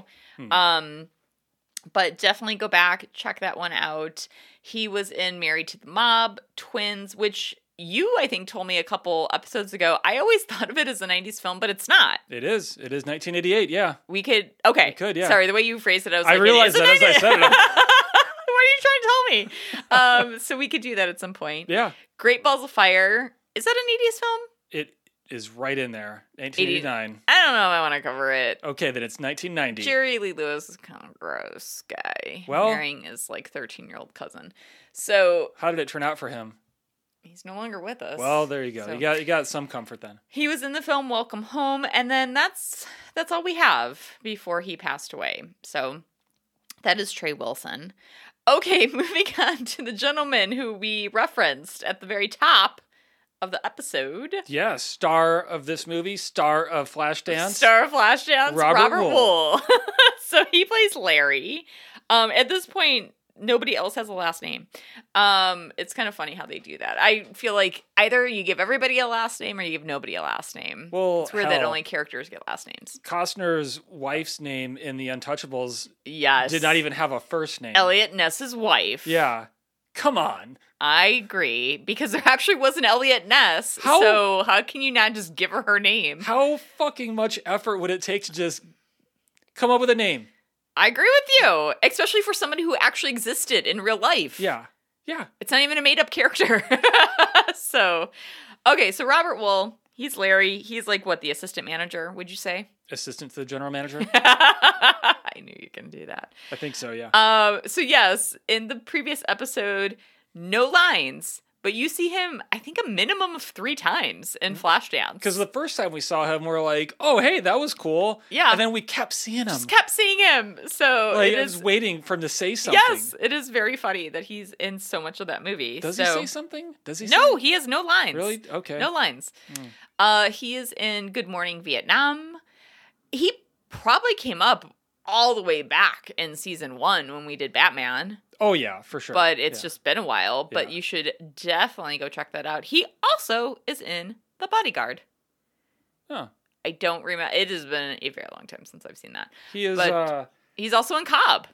But definitely go back, check that one out. He was in Married to the Mob, Twins, which you, I think, told me a couple episodes ago. I always thought of it as a 90s film, but it's not. It is 1988, yeah. We could, okay. We could, yeah. Sorry, the way you phrased it, I was I realized that as I said it. What are you trying to tell me? So we could do that at some point. Yeah. Great Balls of Fire. Is that an 80s film? It is right in there. 1989. I don't know if I want to cover it. Okay, then it's 1990. Jerry Lee Lewis is kind of a gross guy. Well, marrying his 13-year-old cousin. So how did it turn out for him? He's no longer with us. Well, there you go. So, you got some comfort then. He was in the film Welcome Home, and then that's all we have before he passed away. So that is Trey Wilson. Okay, moving on to the gentleman who we referenced at the very top of the episode. Yeah, star of this movie, star of Flashdance. Star of Flashdance, Robert Wuhl. So he plays Larry. At this point, nobody else has a last name. It's kind of funny how they do that. I feel like either you give everybody a last name or you give nobody a last name. Well, it's weird that only characters get last names. Costner's wife's name in The Untouchables did not even have a first name. Elliot Ness's wife. Yeah. Come on. I agree, because there actually was an Elliot Ness, so how can you not just give her name? How fucking much effort would it take to just come up with a name? I agree with you, especially for somebody who actually existed in real life. Yeah. It's not even a made-up character. So Robert Wuhl, he's Larry. He's the assistant manager, would you say? Assistant to the general manager? I knew you can do that. I think so, yeah. So yes, in the previous episode, no lines, but you see him, I think, a minimum of 3 times in Flashdance. Because the first time we saw him, we were like, oh, hey, that was cool. Yeah. And then we kept seeing him. Just kept seeing him. So Like, it I is was waiting for him to say something. Yes, it is very funny that he's in so much of that movie. Does he say something? Does he? No, say... he has no lines. Really? Okay. No lines. He is in Good Morning Vietnam. He probably came up all the way back in season 1 when we did Batman. Oh yeah, for sure. But it's just been a while. But Yeah. you should definitely go check that out. He also is in The Bodyguard. Huh. I don't remember. It has been a very long time since I've seen that. He is. But he's also in Cobb.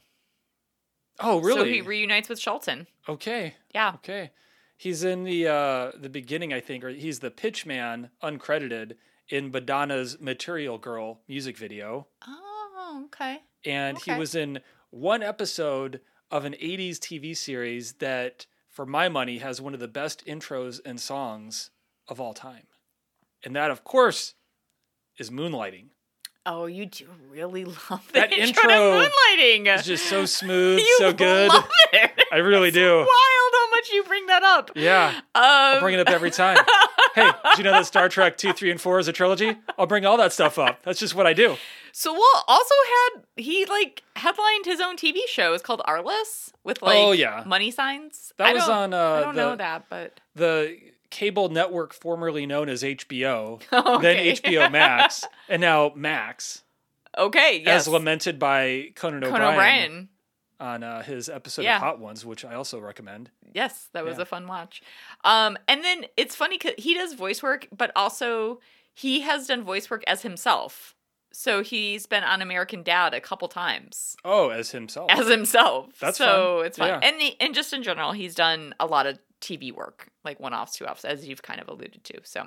Oh really? So he reunites with Shelton. Okay. Yeah. Okay. He's in the beginning, I think, or he's the pitch man, uncredited, in Madonna's Material Girl music video. Oh, okay. And he Okay. was in one episode of an 80s TV series that, for my money, has one of the best intros and songs of all time. And that, of course, is Moonlighting. Oh, you do really love That the intro to Moonlighting. It's just so smooth, You so good. love it. I really do. Wild how much you bring that up. Yeah. I'll bring it up every time. Hey, did you know that Star Trek 2, 3, and 4 is a trilogy? I'll bring all that stuff up. That's just what I do. So Will also he headlined his own TV show. It's called Arliss with Oh, yeah. money signs. That was on I don't know that, but the cable network formerly known as HBO, Okay. then HBO Max, and now Max, okay, yes. as lamented by Conan Conan O'Brien O'Brien. on his episode Yeah. of Hot Ones, which I also recommend. Yes, that was Yeah. a fun watch. And then it's funny because he does voice work, but also he has done voice work as himself. So he's been on American Dad a couple times Oh, as himself. as himself. That's so fun. it's fun. Yeah. And just in general, he's done a lot of TV work, like one-offs, two-offs, as you've kind of alluded to. So,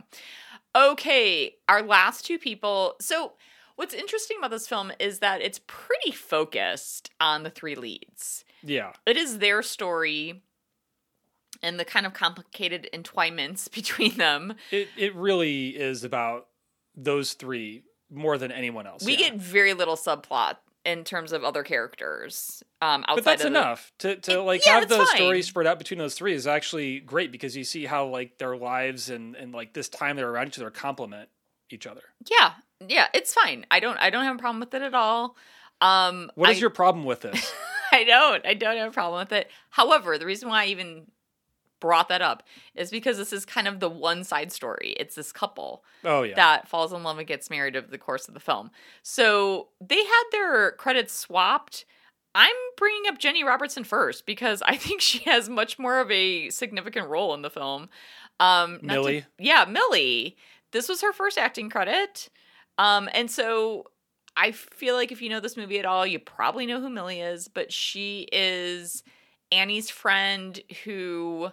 okay, our last 2 people. So what's interesting about this film is that it's pretty focused on the 3 leads. Yeah. It is their story and the kind of complicated entwinements between them. It really is about those 3 more than anyone else. We yeah. get very little subplot in terms of other characters. Outside But that's of enough to yeah, have that's the fine. story spread out between those 3 is actually great because you see how like their lives and like this time they're around each other complement each other. Yeah, it's fine. I don't have a problem with it at all. What is your problem with this? I don't have a problem with it. However, the reason why I even brought that up is because this is kind of the one side story. It's this couple Oh yeah. that falls in love and gets married over the course of the film. So they had their credits swapped. I'm bringing up Jenny Robertson first because I think she has much more of a significant role in the film. Millie. Millie. This was her first acting credit. And so I feel like if you know this movie at all, you probably know who Millie is, but she is Annie's friend who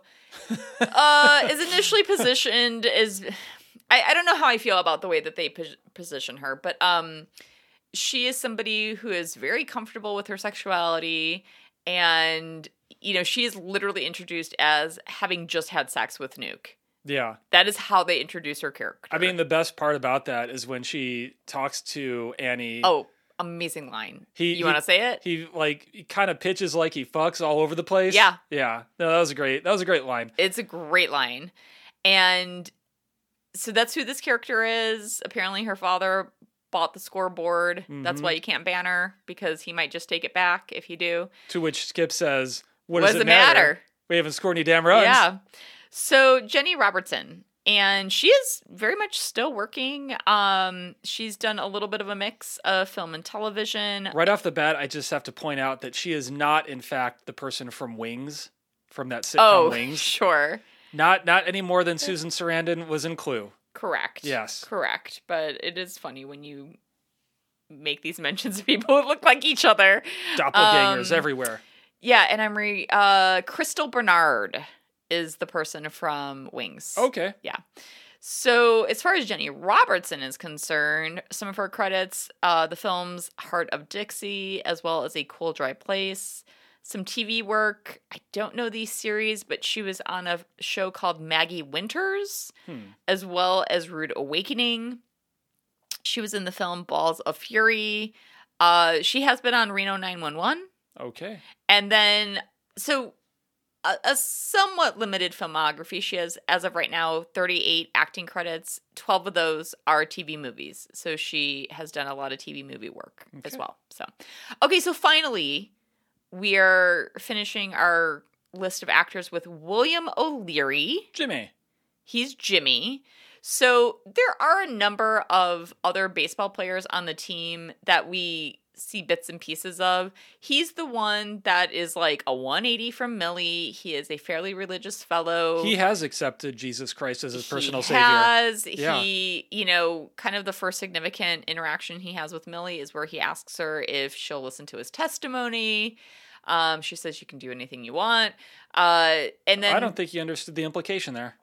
is initially positioned as I don't know how I feel about the way that they position her, but she is somebody who is very comfortable with her sexuality, and she is literally introduced as having just had sex with Nuke. Yeah. That is how they introduce her character. I mean, the best part about that is when she talks to Annie. Oh, amazing line. You want to say it? He kind of pitches like he fucks all over the place. Yeah. Yeah. No, that was a great line. It's a great line. And so that's who this character is. Apparently her father bought the scoreboard. That's why you can't ban her, because he might just take it back if you do. To which Skip says, what What does it matter? We haven't scored any damn runs. Yeah. So Jenny Robertson, and she is very much still working. She's done a little bit of a mix of film and television. Right off the bat, I just have to point out that she is not, in fact, the person from Wings, from that sitcom Wings. Sure. Not any more than Susan Sarandon was in Clue. Correct. Yes. Correct. But it is funny when you make these mentions of people who look like each other. Doppelgangers everywhere. Yeah, and Crystal Bernard is the person from Wings. Okay. Yeah. So as far as Jenny Robertson is concerned, some of her credits, the films Heart of Dixie, as well as A Cool Dry Place, some TV work. I don't know these series, but she was on a show called Maggie Winters, as well as Rude Awakening. She was in the film Balls of Fury. She has been on Reno 911. Okay. And then, so a somewhat limited filmography. She has, as of right now, 38 acting credits. 12 of those are TV movies. So she has done a lot of TV movie work as well. So, okay, so finally, we are finishing our list of actors with William O'Leary. Jimmy. He's Jimmy. So there are a number of other baseball players on the team that we see bits and pieces of. He's the one that is like a 180 from Millie. He is a fairly religious fellow. He has accepted Jesus Christ as his personal savior. Yeah. He, kind of the first significant interaction he has with Millie is where he asks her if she'll listen to his testimony. She says you can do anything you want. And then I don't think he understood the implication there.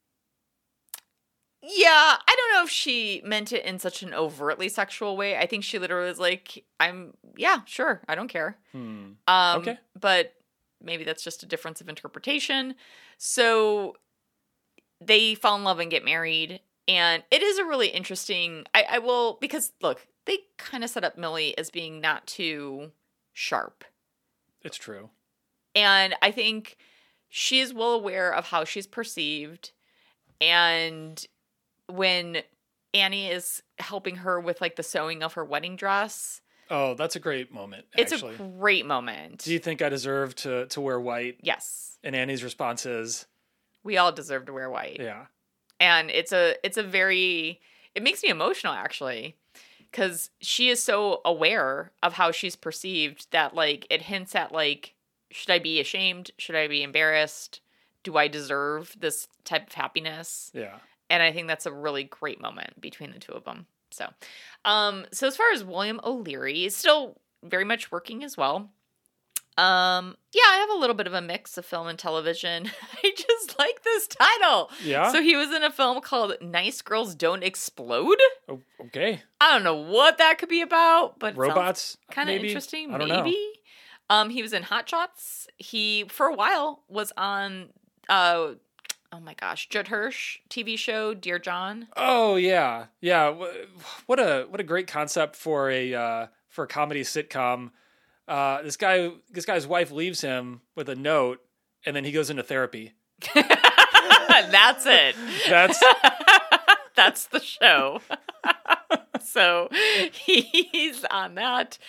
Yeah, I don't know if she meant it in such an overtly sexual way. I think she literally was like, sure, I don't care. Okay. But maybe that's just a difference of interpretation. So they fall in love and get married. And it is a really interesting, because look, they kind of set up Millie as being not too sharp. It's true. And I think she is well aware of how she's perceived. And when Annie is helping her with like the sewing of her wedding dress. Oh, that's a great moment, It's actually. a great moment. Do you think I deserve to wear white? Yes. And Annie's response is, We all deserve to wear white. yeah. And it makes me emotional actually. Because she is so aware of how she's perceived that like it hints at like, should I be ashamed? Should I be embarrassed? Do I deserve this type of happiness? Yeah. And I think that's a really great moment between the two of them. So as far as William O'Leary, he's still very much working as well. I have a little bit of a mix of film and television. I just like this title. Yeah? So he was in a film called Nice Girls Don't Explode. Oh, okay. I don't know what that could be about, but Robots, kind of maybe? interesting. I don't know. Maybe. He was in Hot Shots. He, for a while, was on oh my gosh, Judd Hirsch TV show Dear John. Oh yeah, yeah. What a great concept for a comedy sitcom. This guy's wife leaves him with a note, and then he goes into therapy. That's it. That's the show. So he's on that.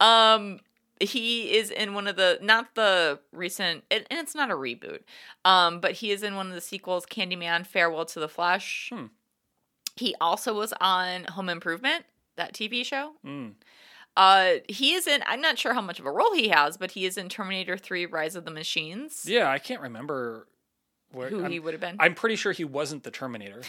He is in one of not the recent, and it's not a reboot, but he is in one of the sequels, Candyman, Farewell to the Flesh. He also was on Home Improvement, that TV show. He is in, I'm not sure how much of a role he has, but he is in Terminator 3, Rise of the Machines. Yeah, I can't remember who he would have been. I'm pretty sure he wasn't the Terminator.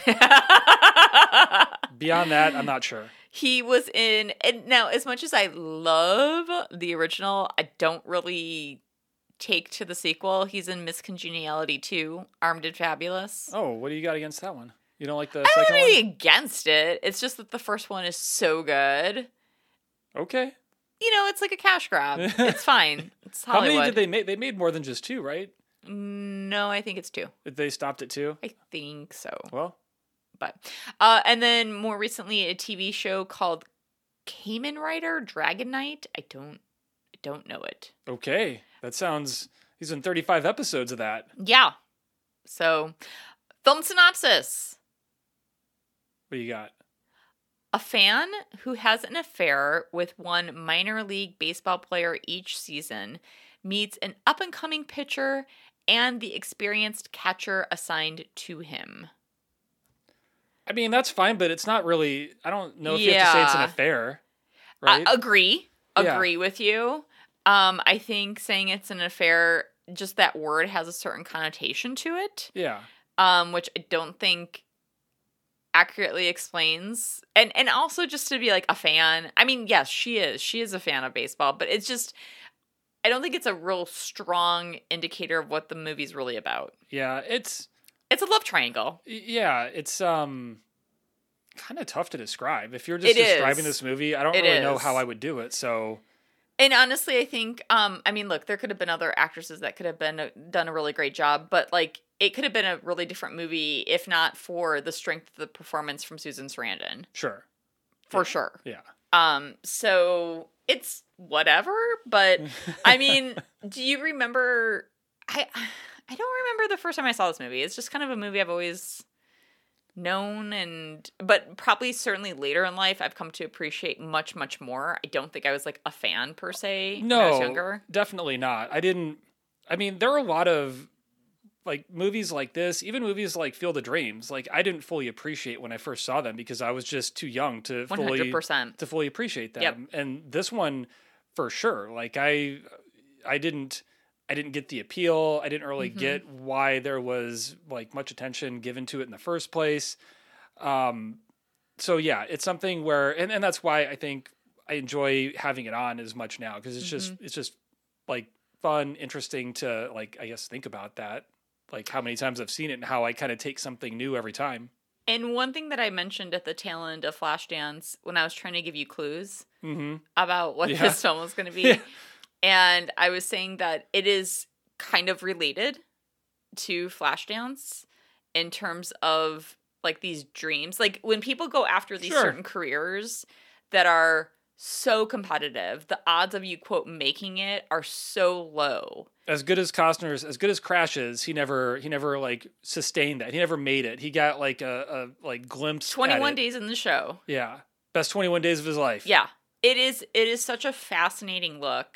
Beyond that, I'm not sure. He was in, and now as much as I love the original, I don't really take to the sequel. He's in Miss Congeniality 2, Armed and Fabulous. Oh, what do you got against that one? You don't like the I don't second have anything one? against it. It's just that the first one is so good. Okay. It's like a cash grab. It's fine. It's How Hollywood. many did they make? They made more than just 2, right? No, I think it's 2. They stopped at 2? I think so. Well, But and then more recently a TV show called Kamen Rider Dragon Knight. I don't know it. okay. That sounds... He's in 35 episodes of that. Yeah. So, film synopsis. What do you got? A fan who has an affair with one minor league baseball player each season meets an up-and-coming pitcher and the experienced catcher assigned to him. I mean, that's fine, but it's not really... I don't know if you have to say it's an affair, right? Agree Yeah. with you. I think saying it's an affair, just that word has a certain connotation to it. Yeah. Which I don't think accurately explains. And also just to be like a fan. I mean, yes, she is a fan of baseball, but it's just, I don't think it's a real strong indicator of what the movie's really about. Yeah, it's a love triangle. Yeah, it's kind of tough to describe. If you're just It is. describing this movie, I don't It really know is. how I would do it. So And honestly, I think, I mean, look, there could have been other actresses that could have done a really great job, but like, it could have been a really different movie if not for the strength of the performance from Susan Sarandon. sure, For sure. yeah. So it's whatever, but I mean, do you remember, I don't remember the first time I saw this movie. It's just kind of a movie I've always known, but probably certainly later in life I've come to appreciate much, much more. I don't think I was like a fan per se when I was younger. Definitely not. I mean, there are a lot of like movies like this, even movies like Field of Dreams. Like I didn't fully appreciate when I first saw them because I was just too young to 100%. fully appreciate them. Yep. And this one, for sure, like I didn't get the appeal. I didn't really get why there was like much attention given to it in the first place. So yeah, it's something where, and that's why I think I enjoy having it on as much now. Cause it's just like fun, interesting to like, I guess, think about that, like how many times I've seen it and how I kind of take something new every time. And one thing that I mentioned at the tail end of Flashdance when I was trying to give you clues about what this film was going to be. And I was saying that it is kind of related to Flashdance in terms of like these dreams. Like when people go after these certain careers that are so competitive, the odds of you, quote, making it are so low. As good as Crash is, he never like sustained that. He never made it. He got like a like glimpse. 21 days in the show. Yeah. Best 21 days of his life. Yeah. It is such a fascinating look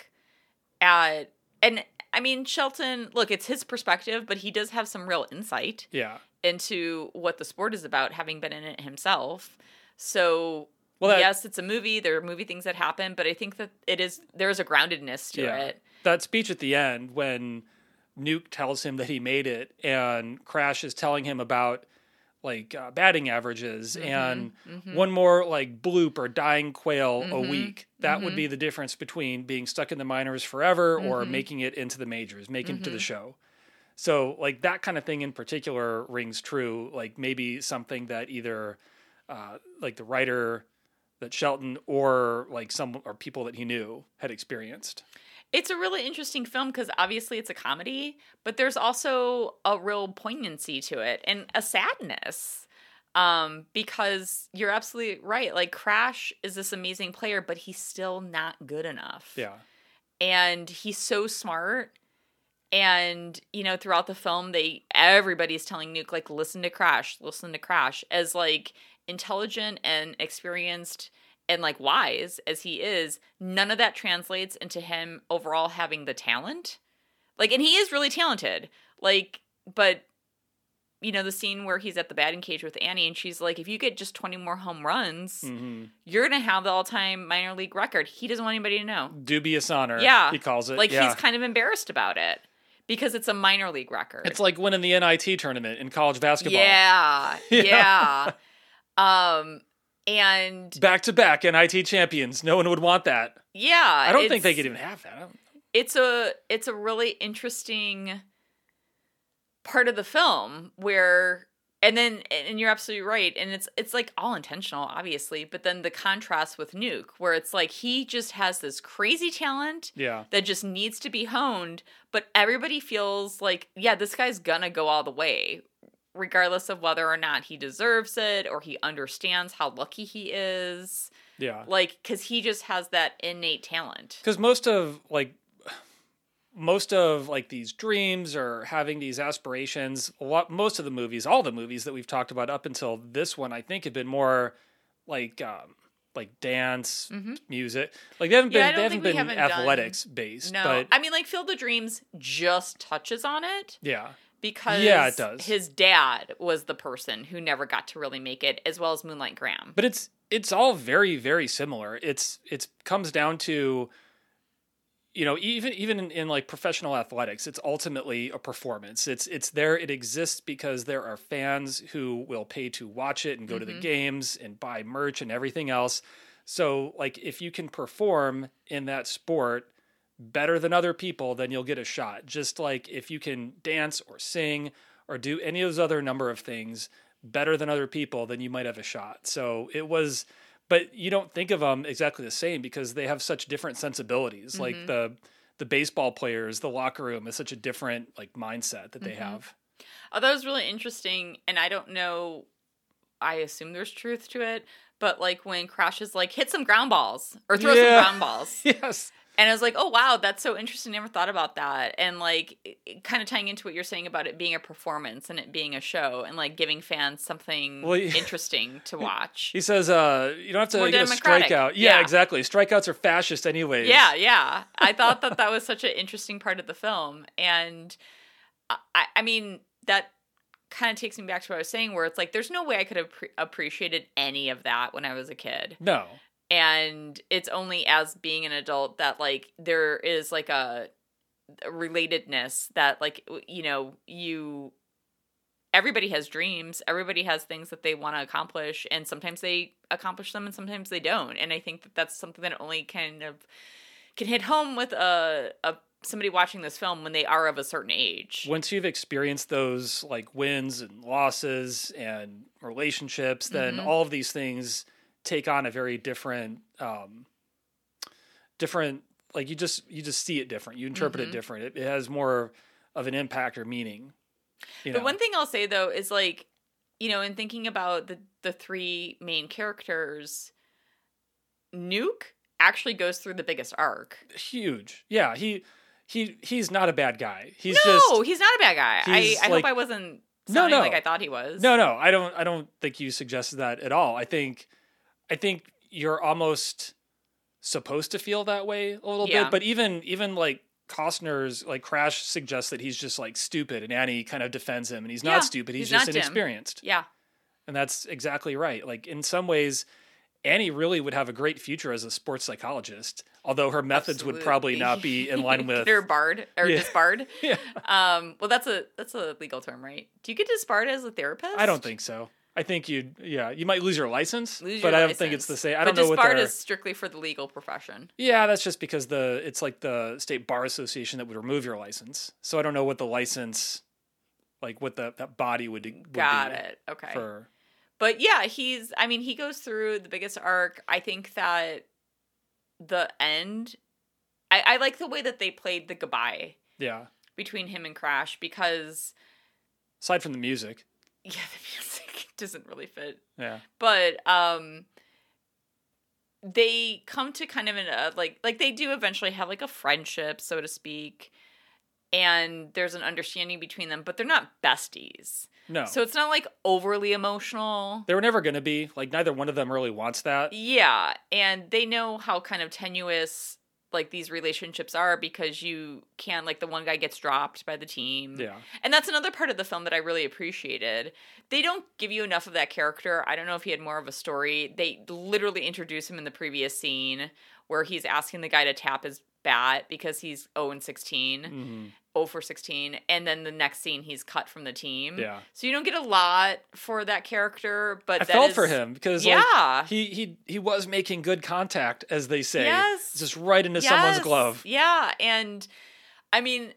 at, and I mean, Shelton, look, it's his perspective, but he does have some real insight into what the sport is about, having been in it himself. So, yes, it's a movie. There are movie things that happen, but I think that there's a groundedness to it. That speech at the end when Nuke tells him that he made it and Crash is telling him about like batting averages and one more like bloop or dying quail a week. That would be the difference between being stuck in the minors forever or making it into the majors, making it to the show. So like that kind of thing in particular rings true. Like maybe something that either like the writer that Shelton or like some or people that he knew had experienced. It's a really interesting film because obviously it's a comedy, but there's also a real poignancy to it and a sadness because you're absolutely right. Like Crash is this amazing player, but he's still not good enough. Yeah. And he's so smart. And, you know, throughout the film, everybody's telling Nuke, like, listen to Crash, as like intelligent and experienced and like wise as he is, none of that translates into him overall having the talent. Like, and he is really talented. Like, but, you know, the scene where he's at the batting cage with Annie and she's like, if you get just 20 more home runs, you're going to have the all-time minor league record. He doesn't want anybody to know. Dubious honor, he calls it. Like, he's kind of embarrassed about it because it's a minor league record. It's like winning the NIT tournament in college basketball. Yeah. And back-to-back NIT champions. No one would want that. Yeah. I don't think they could even have that. It's a really interesting part of the film where, and you're absolutely right. And it's like all intentional, obviously, but then the contrast with Nuke, where it's like, he just has this crazy talent that just needs to be honed, but everybody feels like, yeah, this guy's gonna go all the way, regardless of whether or not he deserves it or he understands how lucky he is. Yeah. Like, because he just has that innate talent. Because most of these dreams or having these aspirations, most of the movies, all the movies that we've talked about up until this one, I think have been more like dance, music. Like they haven't been athletics based. No, but I mean, like Field of Dreams just touches on it. Yeah. Because it does. His dad was the person who never got to really make it, as well as Moonlight Graham. But it's all very, very similar. It comes down to, you know, even in like professional athletics, it's ultimately a performance. It's there. It exists because there are fans who will pay to watch it and go to the games and buy merch and everything else. So like if you can perform in that sport better than other people, then you'll get a shot. Just like if you can dance or sing or do any of those other number of things better than other people, then you might have a shot. So it was, but you don't think of them exactly the same because they have such different sensibilities. Like the baseball players, the locker room is such a different like mindset that they have. Oh, that was really interesting. And I don't know, I assume there's truth to it, but like when Crash is like, hit some ground balls or throw some ground balls. Yes. And I was like, oh, wow, that's so interesting. Never thought about that. And like, kind of tying into what you're saying about it being a performance and it being a show and like giving fans something interesting to watch. He says, you don't have to More get a democratic. strikeout. Yeah, exactly. Strikeouts are fascist anyways. Yeah. I thought that was such an interesting part of the film. And I mean, that kind of takes me back to what I was saying, where it's like, there's no way I could have appreciated any of that when I was a kid. No. And it's only as being an adult that like there is like a relatedness that like, you know, everybody has dreams, everybody has things that they want to accomplish, and sometimes they accomplish them and sometimes they don't. And I think that that's something that only kind of can hit home with somebody watching this film when they are of a certain age. Once you've experienced those like wins and losses and relationships, then all of these things take on a very different like you just see it different. You interpret it different. It has more of an impact or meaning. But one thing I'll say though is like, you know, in thinking about the three main characters, Nuke actually goes through the biggest arc. Huge. Yeah, he's not a bad guy. He's not a bad guy. I like, hope I wasn't sounding like I thought he was. No, I don't think you suggested that at all. I think you're almost supposed to feel that way a little bit, but even like Costner's like Crash suggests that he's just like stupid, and Annie kind of defends him, and he's not stupid. He's just inexperienced. Yeah. And that's exactly right. Like in some ways, Annie really would have a great future as a sports psychologist, although her methods would probably not be in line with her barred or disbarred. Yeah. Well, that's a legal term, right? Do you get disbarred as a therapist? I don't think so. I think you might lose your license, but I don't think it's the same. I don't know what disbarred is strictly for the legal profession. Yeah, that's just because it's like the State Bar Association that would remove your license. So I don't know what the license, like what that body would Got be it. Okay. For. But yeah, he goes through the biggest arc. I think that the end, I like the way that they played the goodbye. Yeah. Between him and Crash, because aside from the music. Yeah, the music doesn't really fit. Yeah. But they come to kind of like they do eventually have like a friendship, so to speak. And there's an understanding between them, but they're not besties. No. So it's not like overly emotional. They were never going to be. Like neither one of them really wants that. Yeah. And they know how kind of tenuous like these relationships are, because you can, like, the one guy gets dropped by the team. Yeah. And that's another part of the film that I really appreciated. They don't give you enough of that character. I don't know if he had more of a story. They literally introduce him in the previous scene where he's asking the guy to tap his bat because he's 0-16. 0 for 16, and then the next scene he's cut from the team. Yeah. So you don't get a lot for that character, but I felt for him because like, he was making good contact, as they say. Yes. Just right into someone's glove. Yeah, and I mean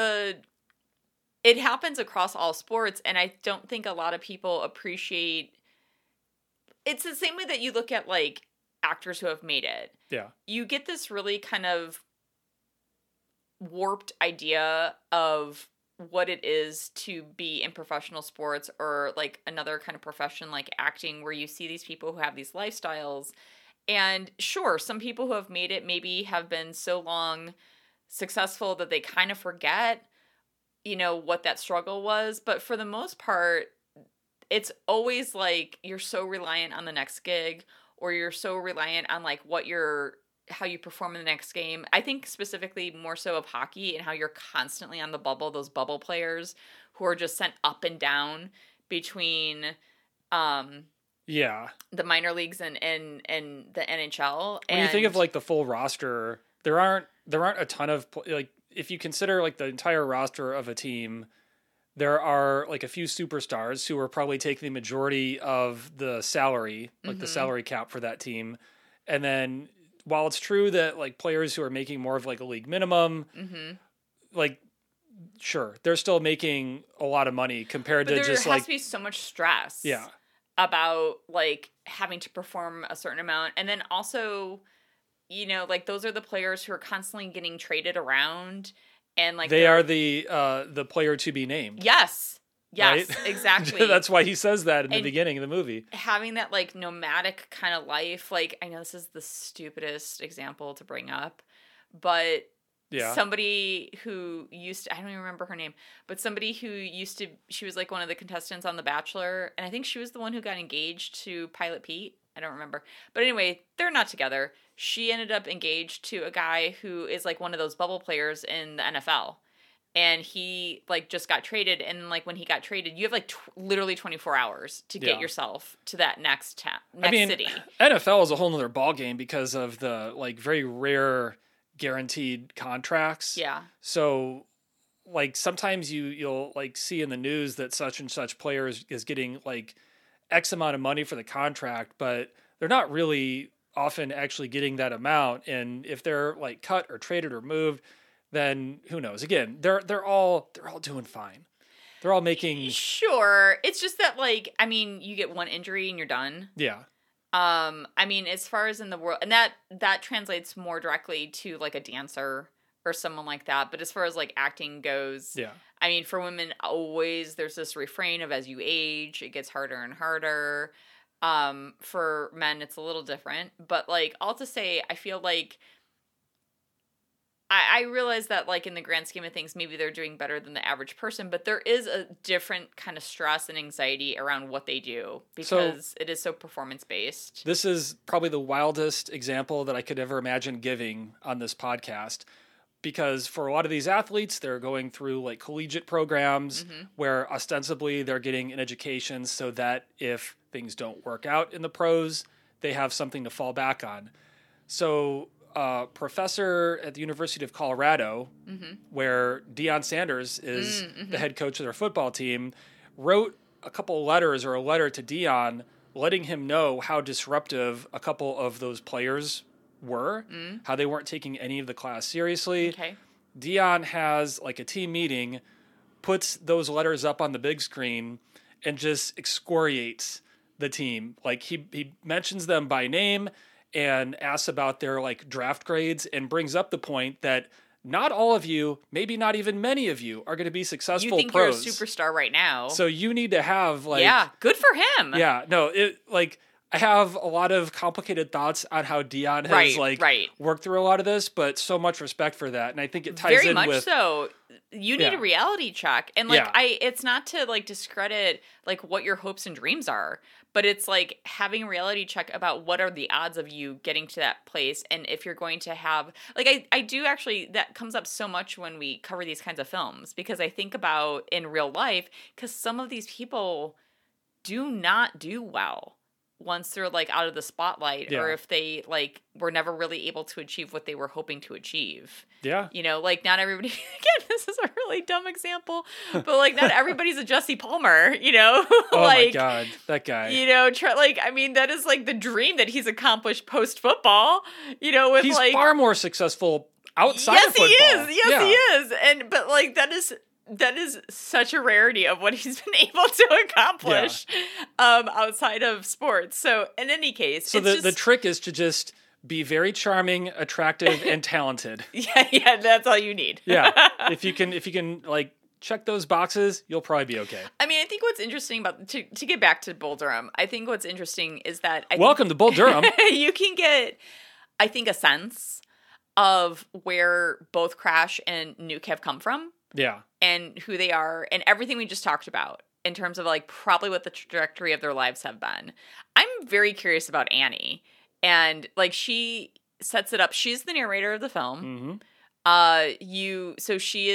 it happens across all sports, and I don't think a lot of people appreciate. It's the same way that you look at like actors who have made it. Yeah. You get this really kind of warped idea of what it is to be in professional sports or like another kind of profession like acting, where you see these people who have these lifestyles. And sure, some people who have made it maybe have been so long successful that they kind of forget, you know, what that struggle was. But for the most part, it's always like you're so reliant on the next gig, or you're so reliant on like how you perform in the next game. I think specifically more so of hockey and how you're constantly on the bubble, those bubble players who are just sent up and down between the minor leagues and the NHL. When you think of like the full roster, there aren't a ton of, like, if you consider like the entire roster of a team, there are like a few superstars who are probably taking the majority of the salary, like the salary cap for that team. And then while it's true that like players who are making more of like a league minimum, like, sure, they're still making a lot of money compared to just like. There has to be so much stress. Yeah. About like having to perform a certain amount. And then also, you know, like those are the players who are constantly getting traded around, and like they are the player to be named. Yes. Yes, right? exactly. That's why he says that in the beginning of the movie. Having that like nomadic kind of life, like I know this is the stupidest example to bring up, but Yeah. somebody who used to, I don't even remember her name, but somebody who she was like one of the contestants on The Bachelor, and I think she was the one who got engaged to Pilot Pete. I don't remember. But anyway, they're not together. She ended up engaged to a guy who is like one of those bubble players in the NFL. And he like just got traded, and like when he got traded, you have like literally 24 hours to get yourself to that next city. NFL is a whole nother ballgame because of the like very rare guaranteed contracts. Yeah. So like sometimes you'll like see in the news that such and such player is getting like X amount of money for the contract, but they're not really often actually getting that amount. And if they're like cut or traded or moved, then who knows? Again, they're all doing fine. They're all making. Sure. It's just that like, I mean, you get one injury and you're done. Yeah. I mean, as far as in the world, and that translates more directly to like a dancer or someone like that. But as far as like acting goes, yeah. I mean, for women, always there's this refrain of as you age, it gets harder and harder. For men, it's a little different. But like, all to say, I feel like I realize that like in the grand scheme of things, maybe they're doing better than the average person, but there is a different kind of stress and anxiety around what they do because it is so performance based. This is probably the wildest example that I could ever imagine giving on this podcast. Because for a lot of these athletes, they're going through like collegiate programs where ostensibly they're getting an education so that if things don't work out in the pros, they have something to fall back on. So a professor at the University of Colorado, where Deion Sanders is the head coach of their football team, wrote a couple letters or a letter to Deion letting him know how disruptive a couple of those players were, how they weren't taking any of the class seriously. Okay. Deion has like a team meeting, puts those letters up on the big screen, and just excoriates the team. Like he mentions them by name and asks about their like draft grades and brings up the point that not all of you, maybe not even many of you, are going to be successful You think pros. you're a superstar right now. So you need to have like... Yeah, good for him. Yeah, no, it like... I have a lot of complicated thoughts on how Deion has worked through a lot of this, but so much respect for that. And I think it ties very in much with... so. You need a reality check. And like it's not to like discredit like what your hopes and dreams are, but it's like having a reality check about what are the odds of you getting to that place. And if you're going to have like I do actually, that comes up so much when we cover these kinds of films, because I think about in real life, because some of these people do not do well once they're like out of the spotlight, or if they like were never really able to achieve what they were hoping to achieve. Yeah. You know, like not everybody, again, this is a really dumb example, but like not everybody's a Jesse Palmer, you know? Oh like, my God, that guy. You know, like, I mean, that is like the dream that he's accomplished post football, you know, with he's like. far more successful outside of football. Yes, he is. But like that is such a rarity of what he's been able to accomplish outside of sports. So in any case, so the trick is to just be very charming, attractive, and talented. Yeah, that's all you need. Yeah, if you can like check those boxes, you'll probably be okay. I mean, I think what's interesting about to get back to Bull Durham, I think what's interesting is that welcome to Bull Durham. You can get, I think, a sense of where both Crash and Nuke have come from. Yeah. And who they are and everything we just talked about in terms of like probably what the trajectory of their lives have been. I'm very curious about Annie, and like she sets it up. She's the narrator of the film. So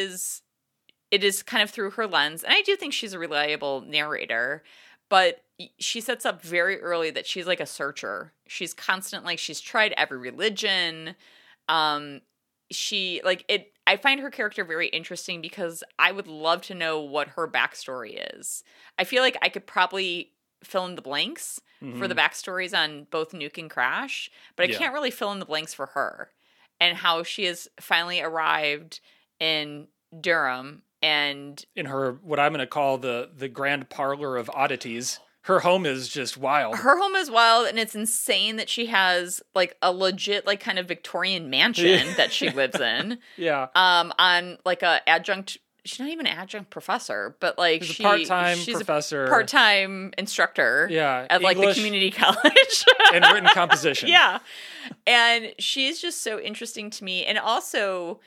it is kind of through her lens. And I do think she's a reliable narrator, but she sets up very early that she's like a searcher. She's constant, like she's tried every religion. I find her character very interesting because I would love to know what her backstory is. I feel like I could probably fill in the blanks for the backstories on both Nuke and Crash, but I can't really fill in the blanks for her and how she has finally arrived in Durham and in her, what I'm going to call the grand parlor of oddities. Her home is just wild. Her home is wild, and it's insane that she has like a legit like kind of Victorian mansion that she lives in. Yeah. On like a adjunct she's not even an adjunct professor, but like She's a part-time she's professor. a part-time instructor. Yeah, at like the English community college and written composition. Yeah, and she's just so interesting to me, and also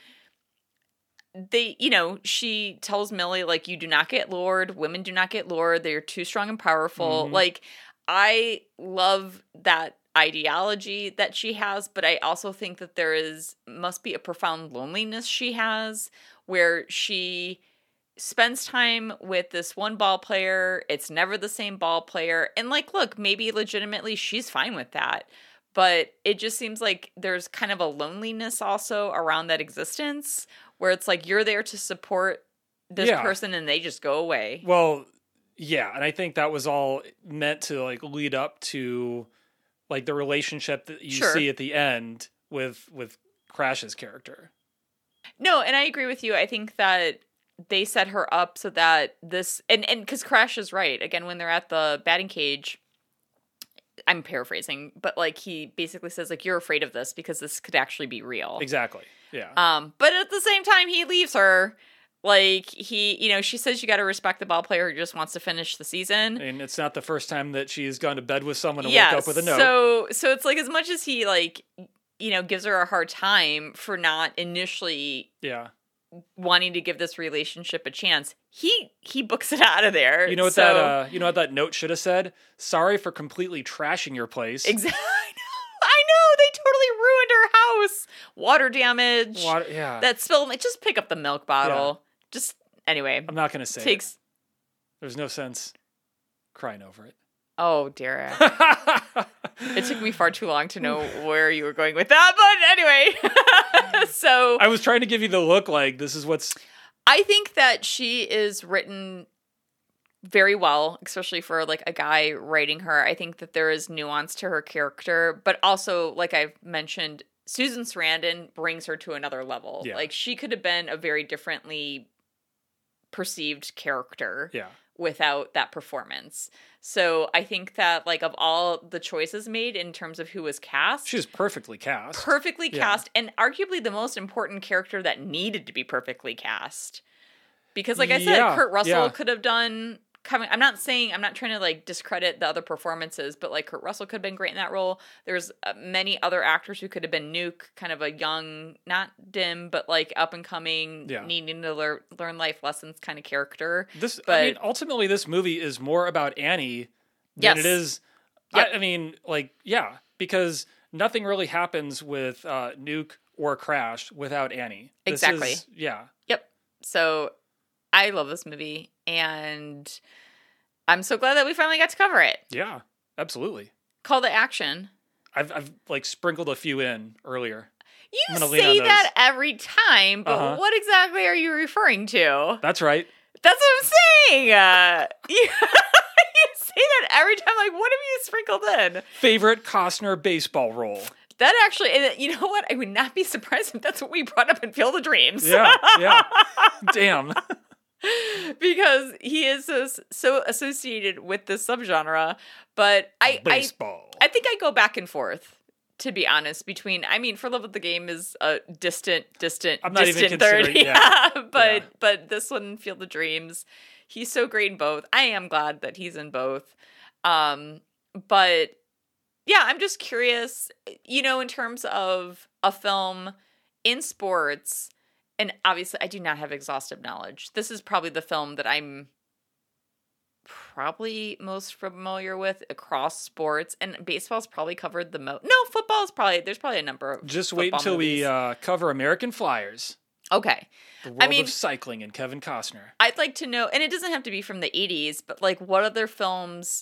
she tells Millie, like, you do not get lured. Women do not get lured. They're too strong and powerful. Mhm. Like, I love that ideology that she has, but I also think that must be a profound loneliness she has, where she spends time with this one ball player. It's never the same ball player. And like, look, maybe legitimately she's fine with that. But it just seems like there's kind of a loneliness also around that existence, where it's like you're there to support this person and they just go away. Well, yeah, and I think that was all meant to like lead up to like the relationship that you see at the end with Crash's character. No, and I agree with you. I think that they set her up so that this and because Crash is right. Again, when they're at the batting cage, I'm paraphrasing, but like he basically says like, you're afraid of this because this could actually be real. Exactly. Yeah. But at the same time, he leaves her. Like she says you got to respect the ball player who just wants to finish the season. And it's not the first time that she's gone to bed with someone and woke up with a note. So it's like, as much as he like, gives her a hard time for not initially wanting to give this relationship a chance, he books it out of there. You know what that note should have said? Sorry for completely trashing your place. Exactly. I know, they totally ruined her house. Water damage. That spill. Just pick up the milk bottle. Just anyway. I'm not going to say it. There's no sense crying over it. Oh, Derek. It took me far too long to know where you were going with that, but anyway. So I was trying to give you the look like this is what's... I think that she is written very well, especially for like a guy writing her. I think that there is nuance to her character, but also, like I've mentioned, Susan Sarandon brings her to another level. Yeah. Like, she could have been a very differently perceived character without that performance. So I think that, like, of all the choices made in terms of who was cast, she's perfectly cast. And arguably the most important character that needed to be perfectly cast. Because, like I said, Kurt Russell could have done... I'm not trying to like discredit the other performances, but like Kurt Russell could have been great in that role. There's many other actors who could have been Nuke, kind of a young, not dim, but like up and coming, needing to learn life lessons kind of character. Ultimately this movie is more about Annie than it is. Because nothing really happens with Nuke or Crash without Annie. Exactly. Yep. So I love this movie, and I'm so glad that we finally got to cover it. Yeah, absolutely. Call to action. I've like sprinkled a few in earlier. You say that every time, but what exactly are you referring to? That's right. That's what I'm saying. You say that every time. Like, what have you sprinkled in? Favorite Costner baseball role. That actually, you know what? I would not be surprised if that's what we brought up in Field of Dreams. Yeah. Damn. Because he is so associated with this subgenre, but baseball. I think I go back and forth, to be honest, between, For Love of the Game is a distant I'm not even third. Yeah. But this one, Field of Dreams, he's so great in both. I am glad that he's in both. But yeah, I'm just curious, in terms of a film in sports. And obviously, I do not have exhaustive knowledge. This is probably the film that I'm probably most familiar with across sports. And baseball's probably covered the most. No, there's probably a number of Just wait until movies. We cover American Flyers. Okay. The world of cycling and Kevin Costner. I'd like to know, and it doesn't have to be from the 80s, but like, what other films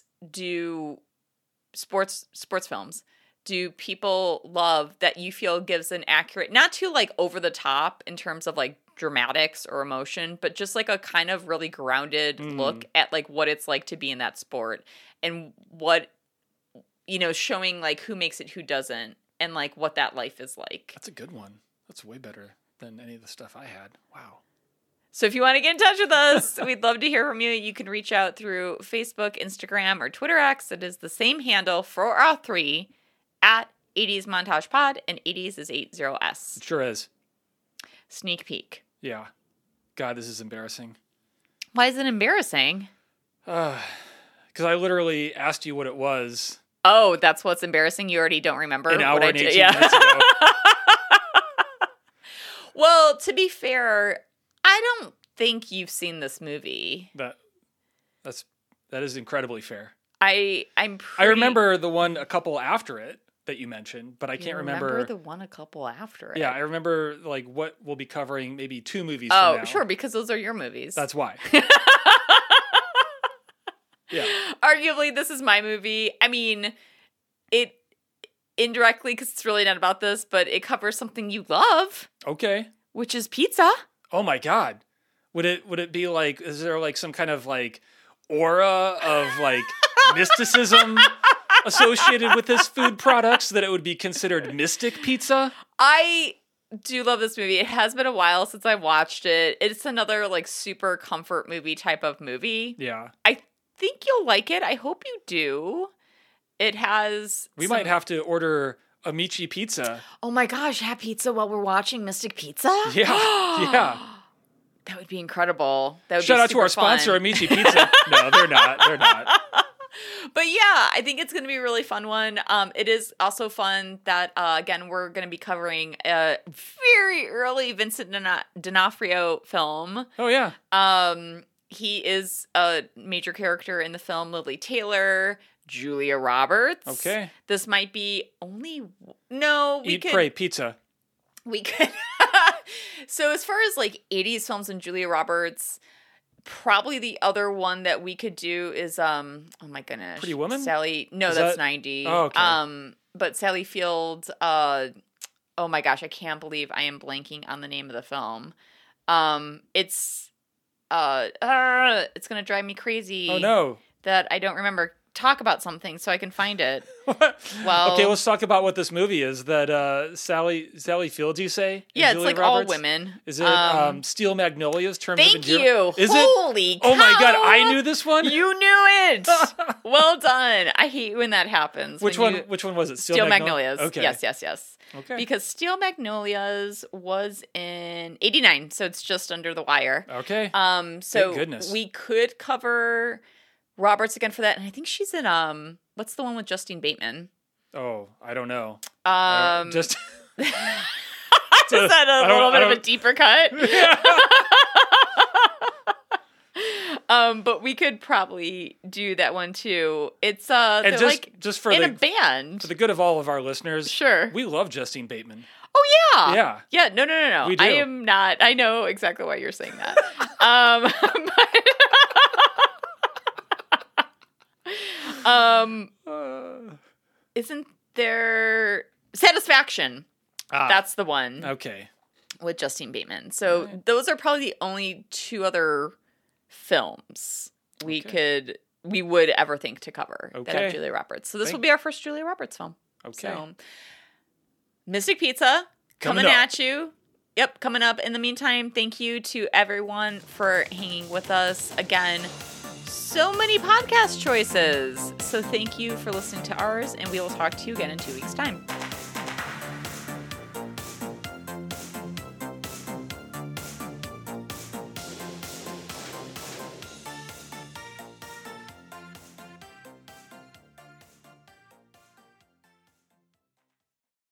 sports films do people love that you feel gives an accurate, not too like over the top in terms of like dramatics or emotion, but just like a kind of really grounded look at like what it's like to be in that sport, and what, showing like who makes it, who doesn't, and like what that life is like. That's a good one. That's way better than any of the stuff I had. Wow. So if you want to get in touch with us, we'd love to hear from you. You can reach out through Facebook, Instagram, or Twitter X. It is the same handle for our three, at 80s Montage Pod, and 80s is 80S. It sure is. Sneak peek. Yeah. God, this is embarrassing. Why is it embarrassing? Because I literally asked you what it was Oh, that's what's embarrassing. You already don't remember an hour what I and did. 18 minutes ago. Well, to be fair, I don't think you've seen this movie. That is incredibly fair. I remember the one a couple after it that you mentioned, but I can't remember the one a couple after it. Yeah, I remember like what we'll be covering maybe 2 movies Oh, from now. sure, because those are your movies. That's why. Yeah. Arguably, this is my movie. I mean, it indirectly, because it's really not about this, but it covers something you love, Okay. which is pizza. Oh my God. Would it be like, is there like some kind of like aura of like mysticism associated with this food products that it would be considered mystic pizza? I do love this movie. It has been a while since I watched it. It's another like super comfort movie type of movie. Yeah. I think you'll like it. I hope you do. It has We might have to order Amici pizza. Oh my gosh, have pizza while we're watching Mystic Pizza? Yeah. Yeah. That would be incredible. That would Shout be out to our super fun. sponsor, Amici Pizza. No, they're not. They're not. But yeah, I think it's going to be a really fun one. It is also fun that, again, we're going to be covering a very early Vincent D'Onofrio film. Oh, yeah. He is a major character in the film. Lily Taylor, Julia Roberts. Okay. This might be No, we Eat, could... pray, pizza. We could... So as far as like 80s films and Julia Roberts... Probably the other one that we could do is oh my goodness, Pretty Woman? Sally. No, Is that's that- 90. Oh, okay. But Sally Field. Oh my gosh, I can't believe I am blanking on the name of the film. It's gonna drive me crazy. Oh no. That I don't remember. Talk about something so I can find it. Well, Okay, let's talk about what this movie is. That Sally Fields, you say? And yeah, it's Julia like Roberts? all women. Is it Steel Magnolias? Terms of Thank Endearment? you. Is Holy it? Oh my God, cow. I knew this one. You knew it. Well done. I hate when that happens. Which when one? Which one was it? Steel Magnolias. Okay. Yes. Okay. Because Steel Magnolias was in 89, so it's just under the wire. Okay. So Thank goodness. we could cover Roberts again for that, and I think she's in what's the one with Justine Bateman? Oh, I don't know. Just Just. is that a little bit of a deeper cut? But we could probably do that one too. It's And they're just for in a the band. for the good of all of our listeners, Sure. we love Justine Bateman. Oh yeah. Yeah. Yeah, no. We do. I am not. I know exactly why you're saying that. Isn't there Satisfaction? That's the one Okay. with Justine Bateman. So those are probably the only 2 other films we would ever think to cover that Okay. have Julia Roberts. So this will be our first Julia Roberts film. Okay. So Mystic Pizza coming up. at you. Yep, coming up. In the meantime, thank you to everyone for hanging with us. Again, so many podcast choices. So thank you for listening to ours, and we will talk to you again in 2 weeks' time.